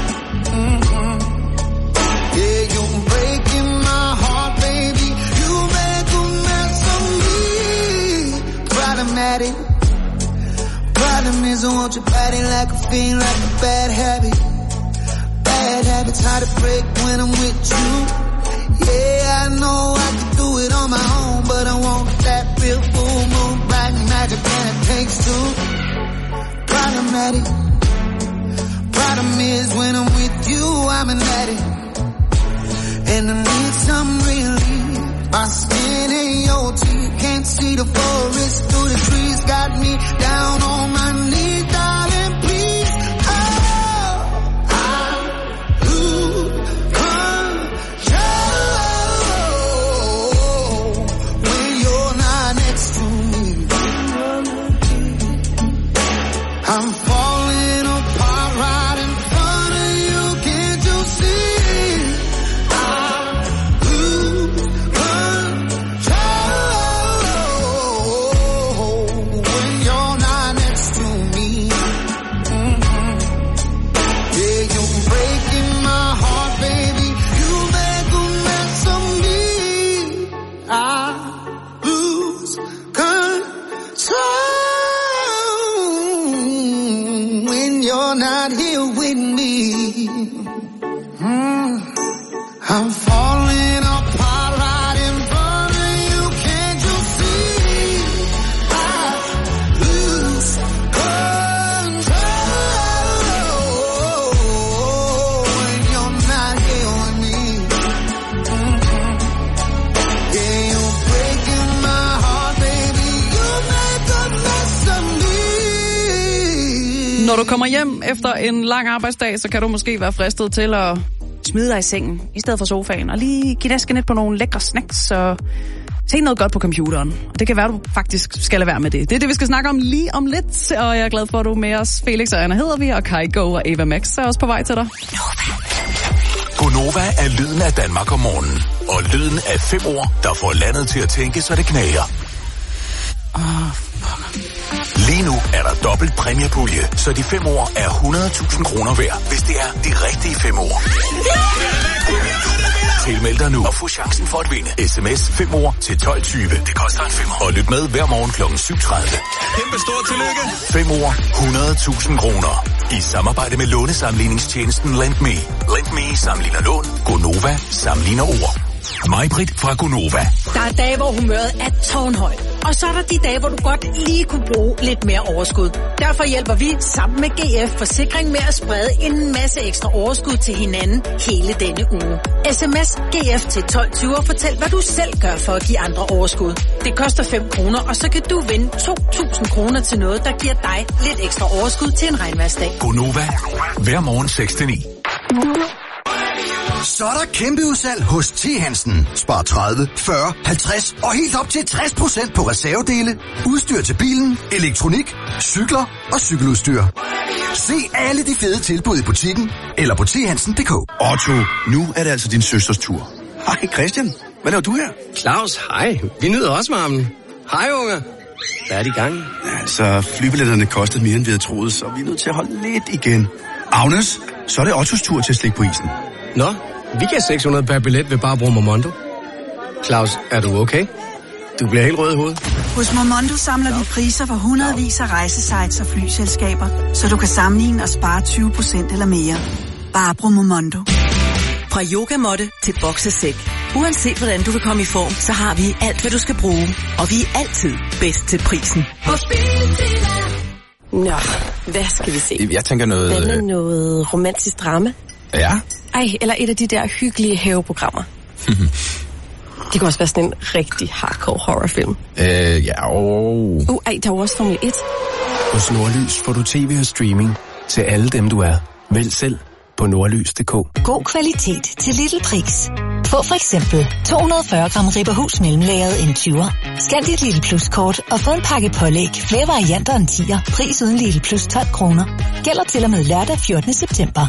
Yeah, you're breaking my heart, baby. You make a mess of me. Problematic. Problem is I want your body like a fiend, like a bad habit. Bad habits hard to break when I'm with you. Yeah, I know I can do it on my own, but I want that real full moon, black magic, and it takes two. Problematic. Problem is when I'm with you, I'm an addict, and I need some relief. My skin and your teeth, can't see the forest through the trees. Got me down on my knees, darling, please. Oh, I lose control when you're not next to me. I'm falling apart right in front of you. Can't you see? I lose control when you're not next to me. Yeah, you're breaking my heart, baby. You make a mess of me. I lose control when you're not here with me. I'm falling apart right in front of you. Can't you see? I lose control when you're not here with me. Yeah, you're breaking my heart, baby. You make a mess of me. Når du kommer hjem efter en lang arbejdsdag, så kan du måske være fristet til at smide dig i sengen i stedet for sofaen, og lige give næsken lidt på nogle lækre snacks, og se noget godt på computeren. Og det kan være, du faktisk skal lade være med det. Det er det, vi skal snakke om lige om lidt, og jeg er glad for, at du er med os. Felix og Anna hedder vi, og Kygo og Ava Max er også på vej til dig. Gonova er lyden af Danmark om morgenen, og lyden af 5 ord, der får landet til at tænke, så det knager. Lige nu er der dobbelt præmiepulje, så de 5 år er 100.000 kroner værd, hvis det er de rigtige 5 år. Tilmeld dig nu og få chancen for at vinde. SMS 5 år til 12.20. Det koster en 5 år. Og lyt med hver morgen kl. 7.30. Kæmpe stort tillykke. 5 år, 100.000 kroner. I samarbejde med lånesamligningstjenesten LendMe. LendMe sammenligner lån. Gonova sammenligner ord. Mig-Britt fra Gonova. Der er dage, hvor humøret er tårnhøjt. Og så er der de dage, hvor du godt lige kunne bruge lidt mere overskud. Derfor hjælper vi sammen med GF Forsikring med at sprede en masse ekstra overskud til hinanden hele denne uge. SMS GF til 12.20 og fortæl, hvad du selv gør for at give andre overskud. Det koster 5 kroner, og så kan du vinde 2.000 kroner til noget, der giver dig lidt ekstra overskud til en regnværsdag. Gonova. Hver morgen 6-9. Så er der kæmpe udsalg hos T. Hansen. Spar 30, 40, 50 og helt op til 60% på reservedele, udstyr til bilen, elektronik, cykler og cykeludstyr. Se alle de fede tilbud i butikken eller på thansen.dk. Otto, nu er det altså din søsters tur. Hej Christian, hvad laver du her? Claus, hej. Vi nyder også varmen. Hej unge. Hvad er de gang? Altså, flybilletterne kostede mere end vi havde troet, så vi er nødt til at holde lidt igen. Agnes, så er det Ottos tur til at slikke på isen. Nå, vi giver 600 per billet ved bare at bruge Momondo. Claus, er du okay? Du bliver helt rød i hovedet. Hos Momondo samler vi priser for hundredvis af rejsesites og flyselskaber, så du kan sammenligne og spare 20% eller mere. Bare brug Momondo. Fra yogamåtte til boksesæk. Uanset hvordan du vil komme i form, så har vi alt, hvad du skal bruge. Og vi er altid bedst til prisen. Nå, hvad skal vi se? Jeg tænker noget... Hvad med noget romantisk drama? Ja? Ej, eller et af de der hyggelige haveprogrammer. Det kan også være sådan en rigtig hardcore horrorfilm. Ja, Ej, der er også Formel 1. Hos Nordlys får du tv og streaming til alle dem, du er. Vælg selv på nordlys.dk. God kvalitet til lille pris. Få for eksempel 240 gram Ribberhus mellemlagret en 20'er. Scan dit Lille Plus-kort og få en pakke pålæg. Flere varianter end 10'er. Pris uden Lille Plus 12 kroner. Gælder til og med lørdag 14. september.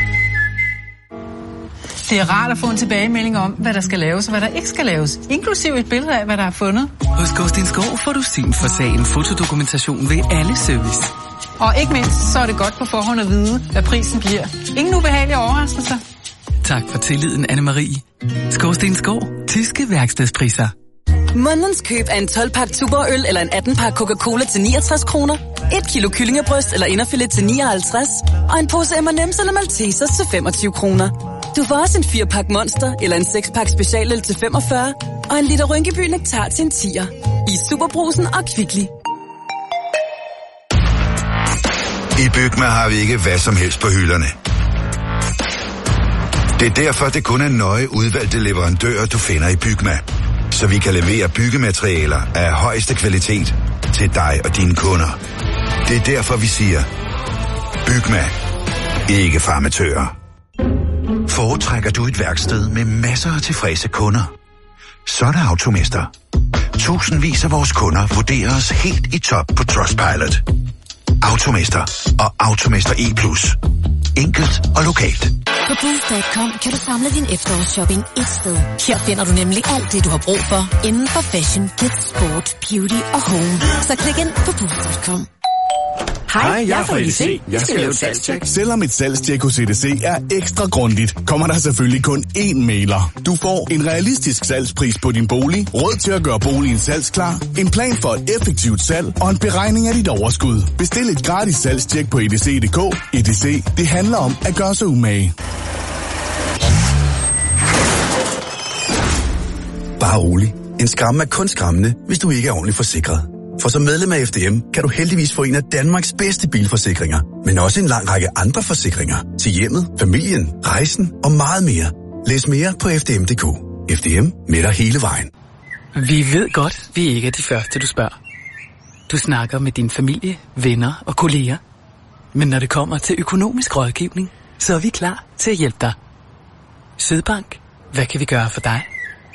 Det er rart at få en tilbagemelding om, hvad der skal laves og hvad der ikke skal laves. Inklusive et billede af, hvad der er fundet. Hos Gårdstens Gård får du syn for sagen fotodokumentation ved alle service. Og ikke mindst, så er det godt på forhånd at vide, hvad prisen bliver. Ingen ubehagelige overraskelser. Tak for tilliden, Anne-Marie. Gårdstens Gård. Tyske værkstedspriser. Månedens køb af en 12-pakke Tuborg-øl eller en 18-pakke Coca-Cola til 69 kroner. 1 kilo kyllingebryst eller inderfilet til 59. Og en pose M&M's eller Maltesers til 25 kroner. Du får også en 4-pakke Monster eller en 6-pakke specialøl til 45. Og en liter Rynkeby Nektar til en 10'er. I Superbrusen og Kvickly. I Bygma har vi ikke hvad som helst på hylderne. Det er derfor, det kun er nøje udvalgte leverandører, du finder i Bygma. Så vi kan levere byggematerialer af højeste kvalitet til dig og dine kunder. Det er derfor, vi siger, Bygma. Ikke farmatører. Foretrækker du et værksted med masser af tilfredse kunder? Så er der Automester. Tusindvis af vores kunder vurderer os helt i top på Trustpilot. Automester og Automester E+. Enkelt og lokalt. På Booth.com kan du samle din efterårsshopping et sted. Her finder du nemlig alt det, du har brug for inden for fashion, kids, sport, beauty og home. Så klik ind på Booth.com. Hej, jeg er fra EDC. Jeg skal lave et salgstjek. Selvom et salgstjek hos EDC er ekstra grundigt, kommer der selvfølgelig kun én mailer. Du får en realistisk salgspris på din bolig, råd til at gøre boligen salgsklar, en plan for et effektivt salg og en beregning af dit overskud. Bestil et gratis salgstjek på edc.dk. EDC, det handler om at gøre sig umage. Bare rolig. En skræmme er kun skræmmende, hvis du ikke er ordentligt forsikret. For som medlem af FDM kan du heldigvis få en af Danmarks bedste bilforsikringer, men også en lang række andre forsikringer til hjemmet, familien, rejsen og meget mere. Læs mere på fdm.dk. FDM med dig hele vejen. Vi ved godt, vi ikke er de første, du spørger. Du snakker med din familie, venner og kolleger. Men når det kommer til økonomisk rådgivning, så er vi klar til at hjælpe dig. Sydbank, hvad kan vi gøre for dig?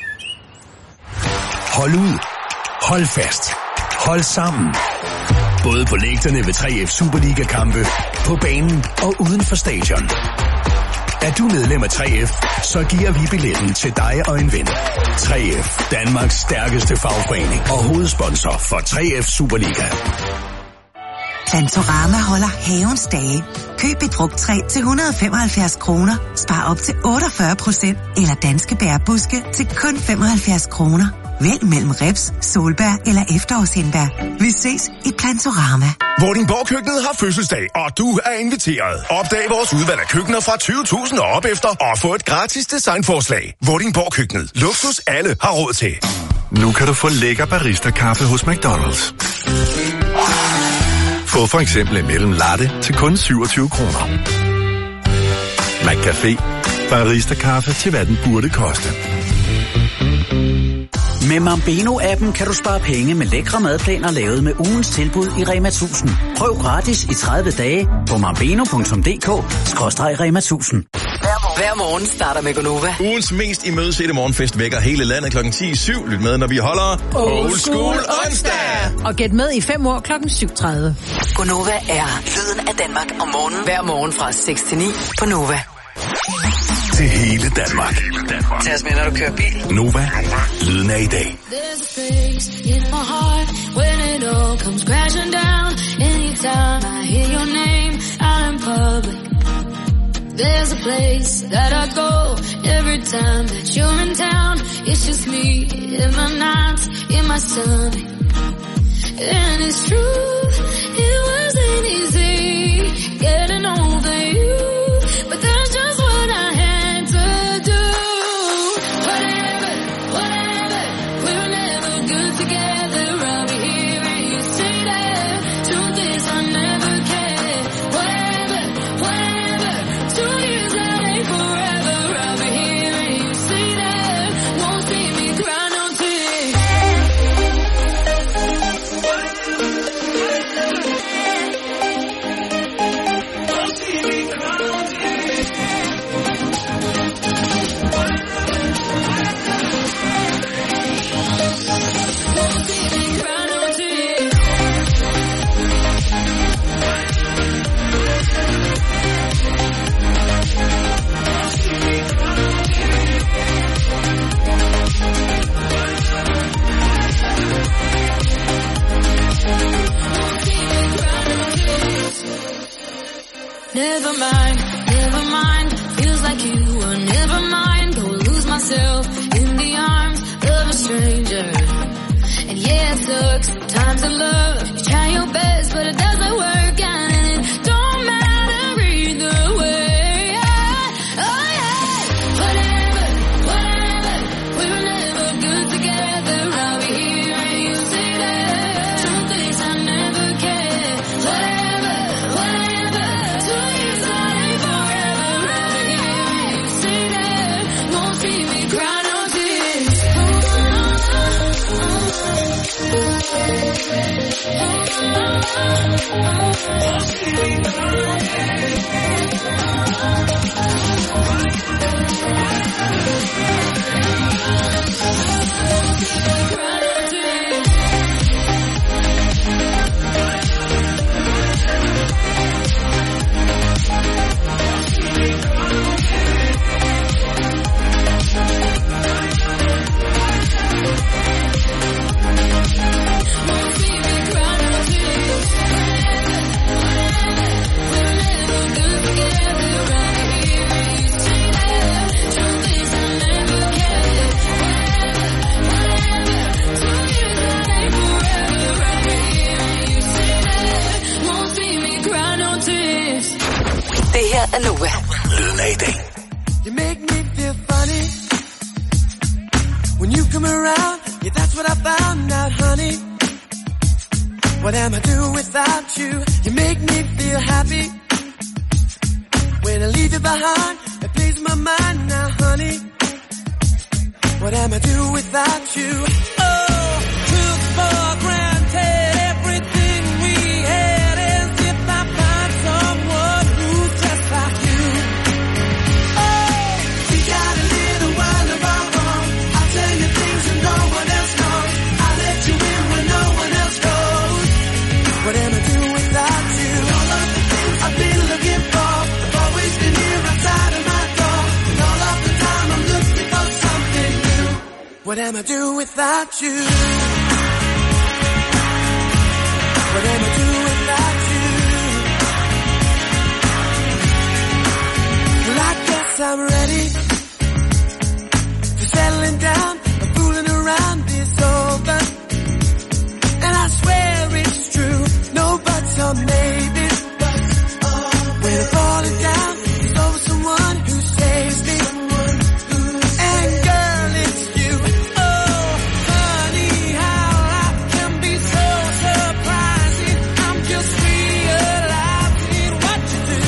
Hold ud. Hold fast. Hold sammen. Både på lægterne ved 3F Superliga-kampe, på banen og uden for stadion. Er du medlem af 3F, så giver vi billetten til dig og en ven. 3F, Danmarks stærkeste fagforening og hovedsponsor for 3F Superliga. Plantorama holder havens dage. Køb et frugttræ til 175 kroner. Spar op til 48% eller danske bærbuske til kun 75 kroner. Vælg mellem ribs, solbær eller efterårshindbær. Vi ses i Plantorama. Vordingborg-køkkenet har fødselsdag, og du er inviteret. Opdag vores udvalg af køkkener fra 20.000 og op efter, og få et gratis designforslag. Vordingborg-køkkenet. Luksus alle har råd til. Nu kan du få lækker barista-kaffe hos McDonald's. Få for eksempel en mellem latte til kun 27 kroner. McCafé. Barista-kaffe til hvad den burde koste. Med Mambeno-appen kan du spare penge med lækre madplaner lavet med ugens tilbud i Rema 1000. Prøv gratis i 30 dage på mambeno.dk/Rema 1000. Hver morgen starter med Gonova. Ugens mest imødesete morgenfest vækker hele landet klokken 10:07. Lyt med, når vi holder Old School onsdag. Og gæt med i 5 år klokken 7:30. Gonova er lyden af Danmark om morgenen. Hver morgen fra 6 til 9 på Nova. Til hele Danmark. Tag os med, når du kører bil. Nova. Lyden af i dag. There's a place in my heart when it all comes crashing down. Anytime I hear your name out in public. There's a place that I go every time that you're in town. It's just me in my nights, in my stomach. And it's true, it wasn't easy getting over you. But that's just what I had to do. Whatever, we were never good together. I'll be here and you say that. Truth is I never cared. Whatever, 2 years that ain't forever. I'll be here and you say that. Won't see me cry no tears. Never mind, feels like you were never mine. Go lose myself in the arms of a stranger. And yeah, it sucks, times of love. You try your best, but it doesn't work out. And it don't matter either way. Oh yeah, whatever, we were never good together. I'll be here and you say that. Truth is I never cared. Whatever, 2 years that ain't forever. I'll be here and you say that. Won't see me cry no tears. Det her er Nova. Lyden af i dag. You make me feel funny when you come around. Yeah, that's what I found out, honey. What am I do without you? You make me feel happy when I leave you behind. It plays my mind now, honey. What am I do without you? Oh, took for granted everything we had as if I find someone who's just like you. Oh, we got a little while of our own. I'll tell you things that no one else knows. I'll let you in when no one else goes. What am I do without you? All of the things I've been looking for have always been here outside of my door. What am I doing without you? What am I doing without you? Well, I guess I'm ready for settling down and fooling around is over. And I swear it's true, no buts or maybes. When I'm falling down, there's always someone who saves me. And girl, it's you. Oh, honey, how life can be so surprising. I'm just realizing what you do.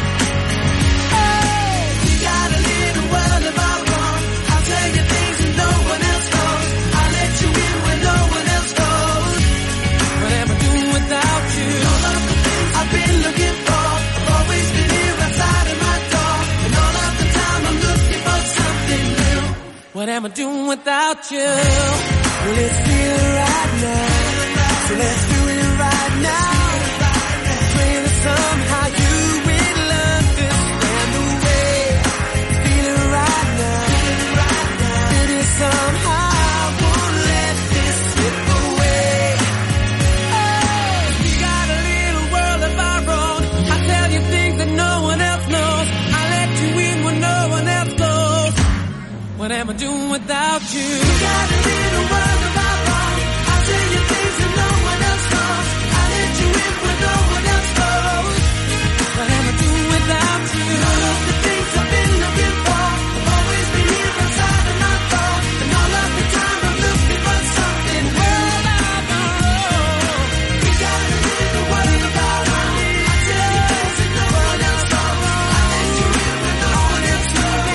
Oh, you got a little world of our own. I'll tell you things that no one else knows. I'll let you in when no one else goes. What am I doing without you? All of the things I've been looking for. I've always been here outside of my door. And all of the time I'm looking for something new. What am I doing without you? Well, let's feel it right now. So let's do it right now. Pray that somehow you will understand the way. Feel it right now. Maybe somehow I won't let this slip away. Oh, we got a little world of our own. I tell you things that no one else knows. I let you in when no one else goes. What am I doing without you? We got a little world of our own. I tell you things that no one else knows. I let you in when no one else goes. What am I doing without you? All of the things I've been looking for. I've always been here outside of my door. And all of the time I'm looking for something world of our own. We got a little world of our own. I tell you things that no one else knows. I let you in when no one else knows.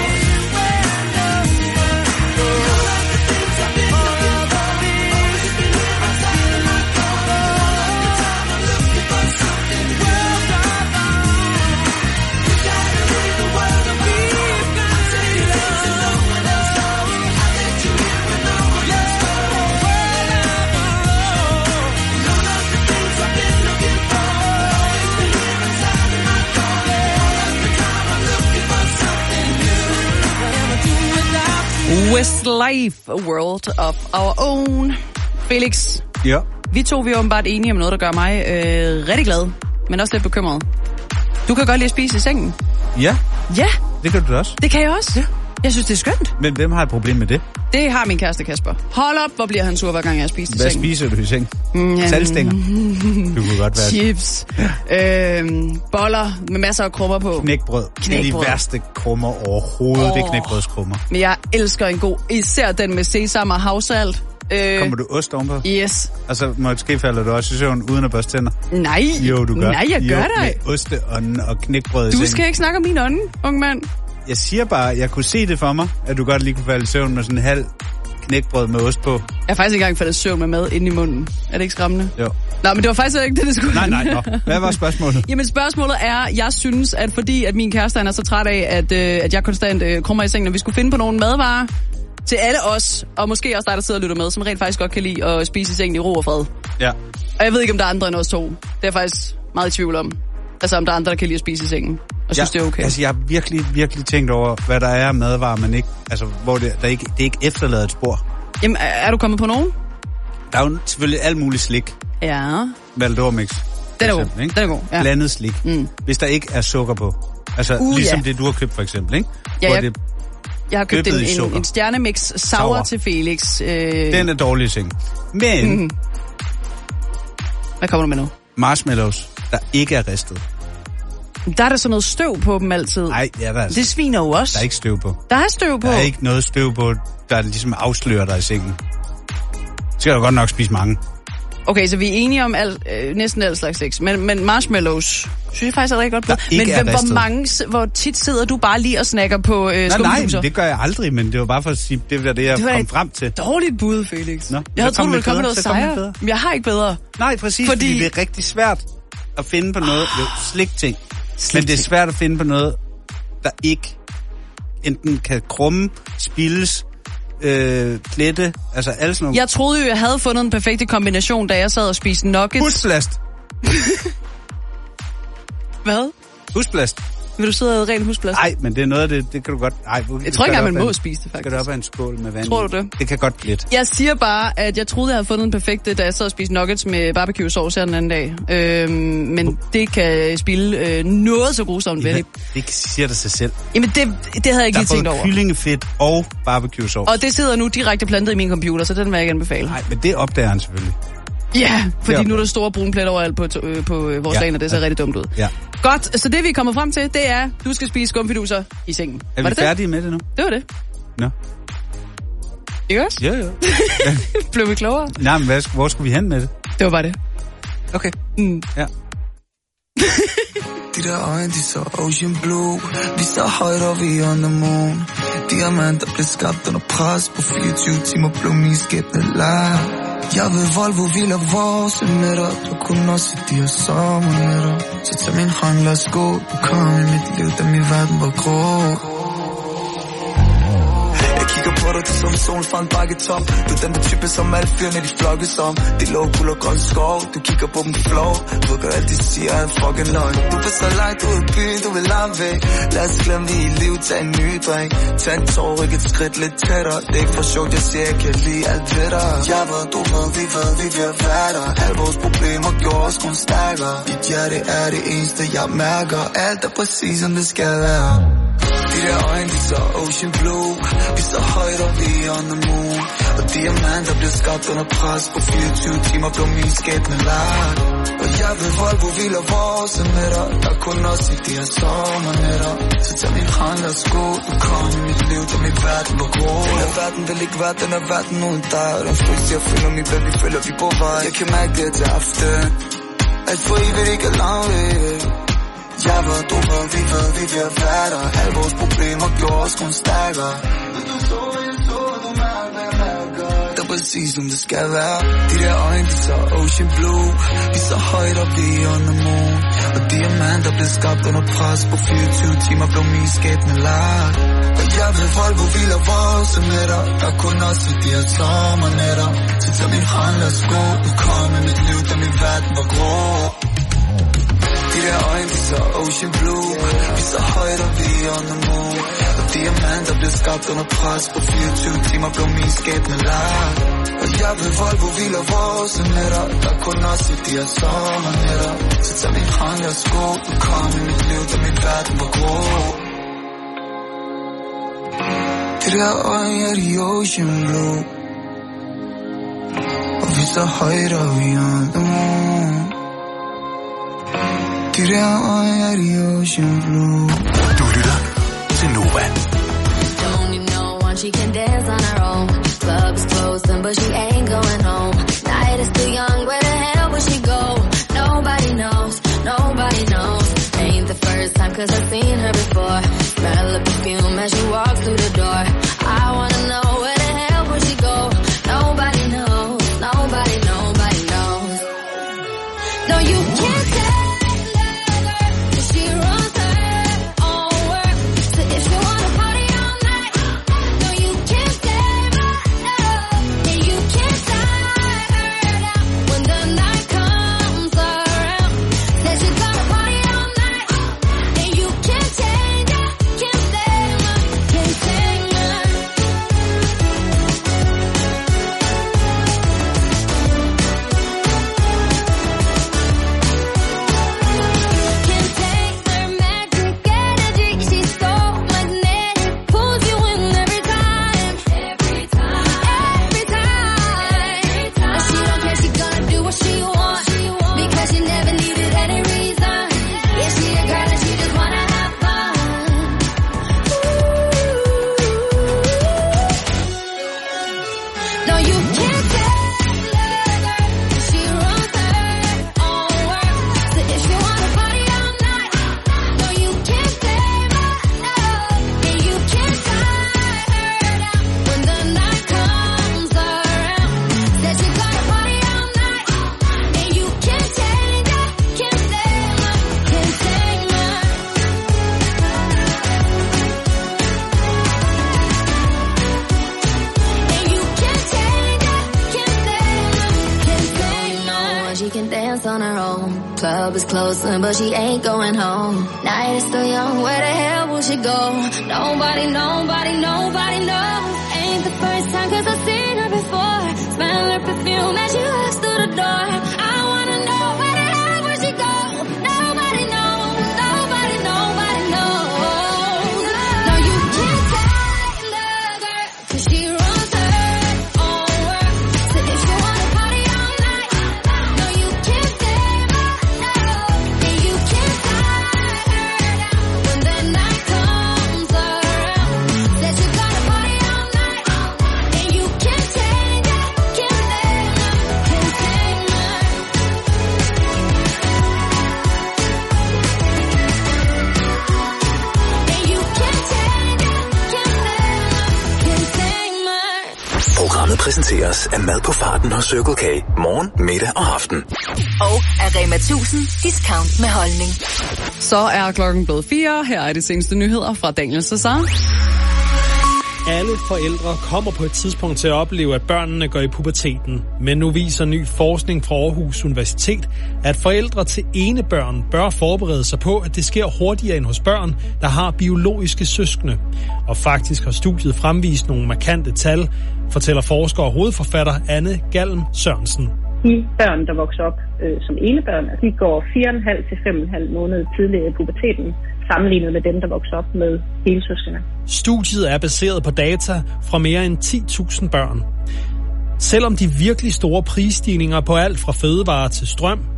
All of the things I've been looking for. Always been here outside of my door. All of the time I'm looking for something world of our own. We got a little world of our own. I tell you things that no one else knows. I let you in when no one else knows. World of our own. And all of the things I've been looking for. Always been here outside of my door. All of the time I'm looking for something new. What am I doing without you? Westlife, A World of Our Own. Felix, Ja. vi to vi er åbenbart enige om noget, der gør mig rigtig glad, men også lidt bekymret. Du kan godt lide at spise i sengen. Ja, Ja, det kan du da også. det kan jeg også. Ja. Jeg synes, det er skønt. Men hvem har et problem med det? Det har min kæreste Kasper. Hold op, hvor bliver han sur, hver gang jeg har spist i Hvad sengen. spiser du i seng? Saltstænger. Du kunne godt være... Chips. Boller med masser af krummer på. Knækbrød. Det er de værste krummer overhovedet. Det er knækbrødskrummer. Men jeg elsker en god, især den med sesam og havsalt. Kommer du ost ovenpå? Yes. Altså, måske falder du også i søvn uden at børste tænder? Nej. Jo, du gør. Nej, jeg gør det. Med osteånden og knækbrød i Du sengen. skal ikke snakke om min ånde, unge mand. Jeg siger bare, jeg kunne se det for mig, at du godt lige kunne falde i søvn med sådan en halv knækbrød med ost på. Jeg har faktisk ikke engang faldet i søvn med mad inde i munden. Er det ikke skræmmende? Jo. Nå, men det var faktisk ikke det skulle. Nej. Nå. Hvad var spørgsmålet? Jamen spørgsmålet er, jeg synes, at fordi at min kæreste er så træt af, at jeg konstant krummer i sengen, og vi skulle finde på nogle madvarer til alle os, og måske også dig, der sidder og lytter med, som rent faktisk godt kan lide at spise i sengen i ro og fred. Ja. Og jeg ved ikke, om der er andre end os to. Det er jeg faktisk meget i tvivl om. Altså, om der er andre, der kan lide at spise i sengen. Og synes, det er okay. Altså, jeg har virkelig tænkt over, hvad der er af madvarer, men ikke, altså, hvor det ikke efterlader et spor. Jamen, er du kommet på nogen? Der er jo selvfølgelig alt muligt slik. Ja. Valdormix. Den er god. Den er god, ja. Blandet slik. Hvis der ikke er sukker på. Altså, ligesom det, du har købt, for eksempel, ikke? Ja, jeg har købt en stjernemix sour til Felix. Den er dårlig i seng. Men... Hvad kommer du med nu? Marshmallows, der ikke er ristet. Der er der sådan noget støv på dem altid. Nej, ja, der er det sviner jo også. Der er ikke støv på. Der er støv på? Der er ikke noget støv på, der ligesom afslører dig i sengen. Så skal du godt nok spise mange. Okay, så vi er enige om næsten al slags sex. Men marshmallows, synes jeg faktisk er rigtig godt på. Men hvor tit sidder du bare lige og snakker på skumfiduser? Nej, det gør jeg aldrig, men det var bare for at sige, det var det, jeg kom frem til. Dårligt bud, Felix. Nå, jeg havde troet, du ville komme med noget sejre. Men jeg har ikke bedre. Nej, præcis, fordi det er rigtig svært at finde på noget. Jo, slikting. Men det er svært at finde på noget, der ikke enten kan krumme, spildes, plette, altså alle sådan nogle. Jeg troede jo, jeg havde fundet en perfekte kombination, da jeg sad og spiste nuggets. Husplast. Hvad? Husplast. Vil du sidde og rent husplads? Nej, men det er noget af det kan du godt... Ej, jeg tror ikke engang, man må spise det, faktisk. Kan du op af en skål med vand? Tror du det? Det kan godt lidt. Jeg siger bare, at jeg troede, jeg havde fundet den perfekte, da jeg sad og spiste nuggets med barbecue-sauce her den anden dag. Men det kan spille noget så grusomt ved det. Det siger det sig selv. Jamen, det havde jeg ikke lige tænkt over. Der er både kyllingefedt og barbecue-sauce. Og det sidder nu direkte plantet i min computer, så den vil jeg ikke anbefale. Nej, men det opdager han selvfølgelig. Ja, fordi nu er der store brune pletter overalt på vores lagen, og det ser rigtig dumt ud. Ja. Godt, så det vi er kommet frem til, det er, du skal spise skumfiduser i sengen. Er vi færdige med det nu? Det var det. Nå. Ikke også? Jo. Blev vi klogere? Nej, men hvor skulle vi hen med det? Det var bare det. Okay. Ja. De der øjne, de så ocean blue. Vi så højt op i on the moon. Diamanter blev skabt under pres. På 24 timer blev min skæbne lagt. Jeg ved Volvo hviler vores nætter. Du kunne også de her sommernætter. Så tag min hånd, lad os gå. Du kom i mit liv, da min verden var grå. Jeg kigger på dig, du som sol fra en bakketop. Du er den der type, som alle fyrene de flokkes om. Det lå guld og grøn skov. Du kigger på dem flov. Du ved alt de siger er en fucking løgn. Du vil så langt ud i byen, du vil langt væk. Lad os glemme det i liv, tag en ny drink. Tag en tår, ryk et skridt lidt tættere. Det er ikke for sjovt, jeg siger, jeg kan lide alt ved dig. Jeg ved, du ved, vi vil være der. Alle vores problemer gjorde os kun stærkere. Dit hjerte er det eneste, jeg mærker. Alt er præcis, som det skal være. De der øjne, de så ocean blue. Vi så højt op i on the moon. Og diamanter bliver skabt under pres. På 24 timer blev min skæbne lagt. Og jeg ved Volvo hviler vores nætter. Der kun også i de her sommernætter. Så tag min hånd, lad os gå. Du kom i mit liv, da min verden var grå. Den her verden vil ikke være, den er verden uden dig. Den føles, jeg føler mig, baby, føler vi på vej. Jeg kan mærke det til aften. Alt for evigt ikke er langt. Jeg ved, du ved, vi vil være der. Alle vores problemer gjorde os kun stærkere. Men du så, du mærker. Det er præcis, som det skal være. De der øjne, de så ocean blue. Vi så højt op i on the moon. Og diamanter blev skabt under pres. På 24 timer blev min skæbne lagt. Og jeg ved, Volvo hviler vores nætter. Der kun også i de her sommernætter. Så tag min hånd, lad os gå. Du kom i mit liv, da min verden var grå. De der øjne, de så ocean blue. Vi så højt op i on the moon. Og diamanter blev skabt under pres. På 24 timer blev min skæbne lagt. Og jeg ved Volvo hviler vores nætter. Der kun også i de her sommernætter. Så tag min hånd, lad os gå. Du kom i mit liv, da min verden var grå. De der øjne er de ocean blue. Og vi så højt op i on the moon. De der øjne er de ocean blue. Du lytter til Nova. Don't you know one she can dance on her own? Club's closing, but she ain't going home. Night is too young, where the hell will she go? Nobody knows, nobody knows. Ain't the first time, cause I've seen her before. Smell the perfume as she walks through the door. I wanna know where the hell will she go? Nobody knows, nobody knows. No, you can't tell. You can't can dance on her own. Club is closing, but she ain't going home. Night is still young, where the hell will she go? Nobody knows. Ain't the first time, 'cause I've seen her before. Smell her perfume as she walks through the door. I wanna know, where the hell will she go? Nobody knows. No, you can't tell the girl, 'cause she runs her own world. So if you wanna party all night, no, you can't tame her, no. And you can't tie her down when the night comes around. Said you gotta party all night, and you can't change her, can't tame her. And you can't change her, can't tame her. Programmet præsenteres af mad på farten hos Circle K. Morgen, middag og aften. Og af Rema 1000 discount med holdning. Så er klokken blevet 4. Her er de seneste nyheder fra Daniel Cesar. Alle forældre kommer på et tidspunkt til at opleve, at børnene går i puberteten. Men nu viser ny forskning fra Aarhus Universitet, at forældre til enebørn bør forberede sig på, at det sker hurtigere end hos børn, der har biologiske søskende. Og faktisk har studiet fremvist nogle markante tal, fortæller forsker og hovedforfatter Anne Galm Sørensen. De børn, der vokser op som enebørn, de går 4,5 til 5,5 måneder tidligere i puberteten, sammenlignet med dem, der vokser op med helsøskende. Studiet er baseret på data fra mere end 10.000 børn. Selvom de virkelig store prisstigninger på alt fra fødevarer til strøm,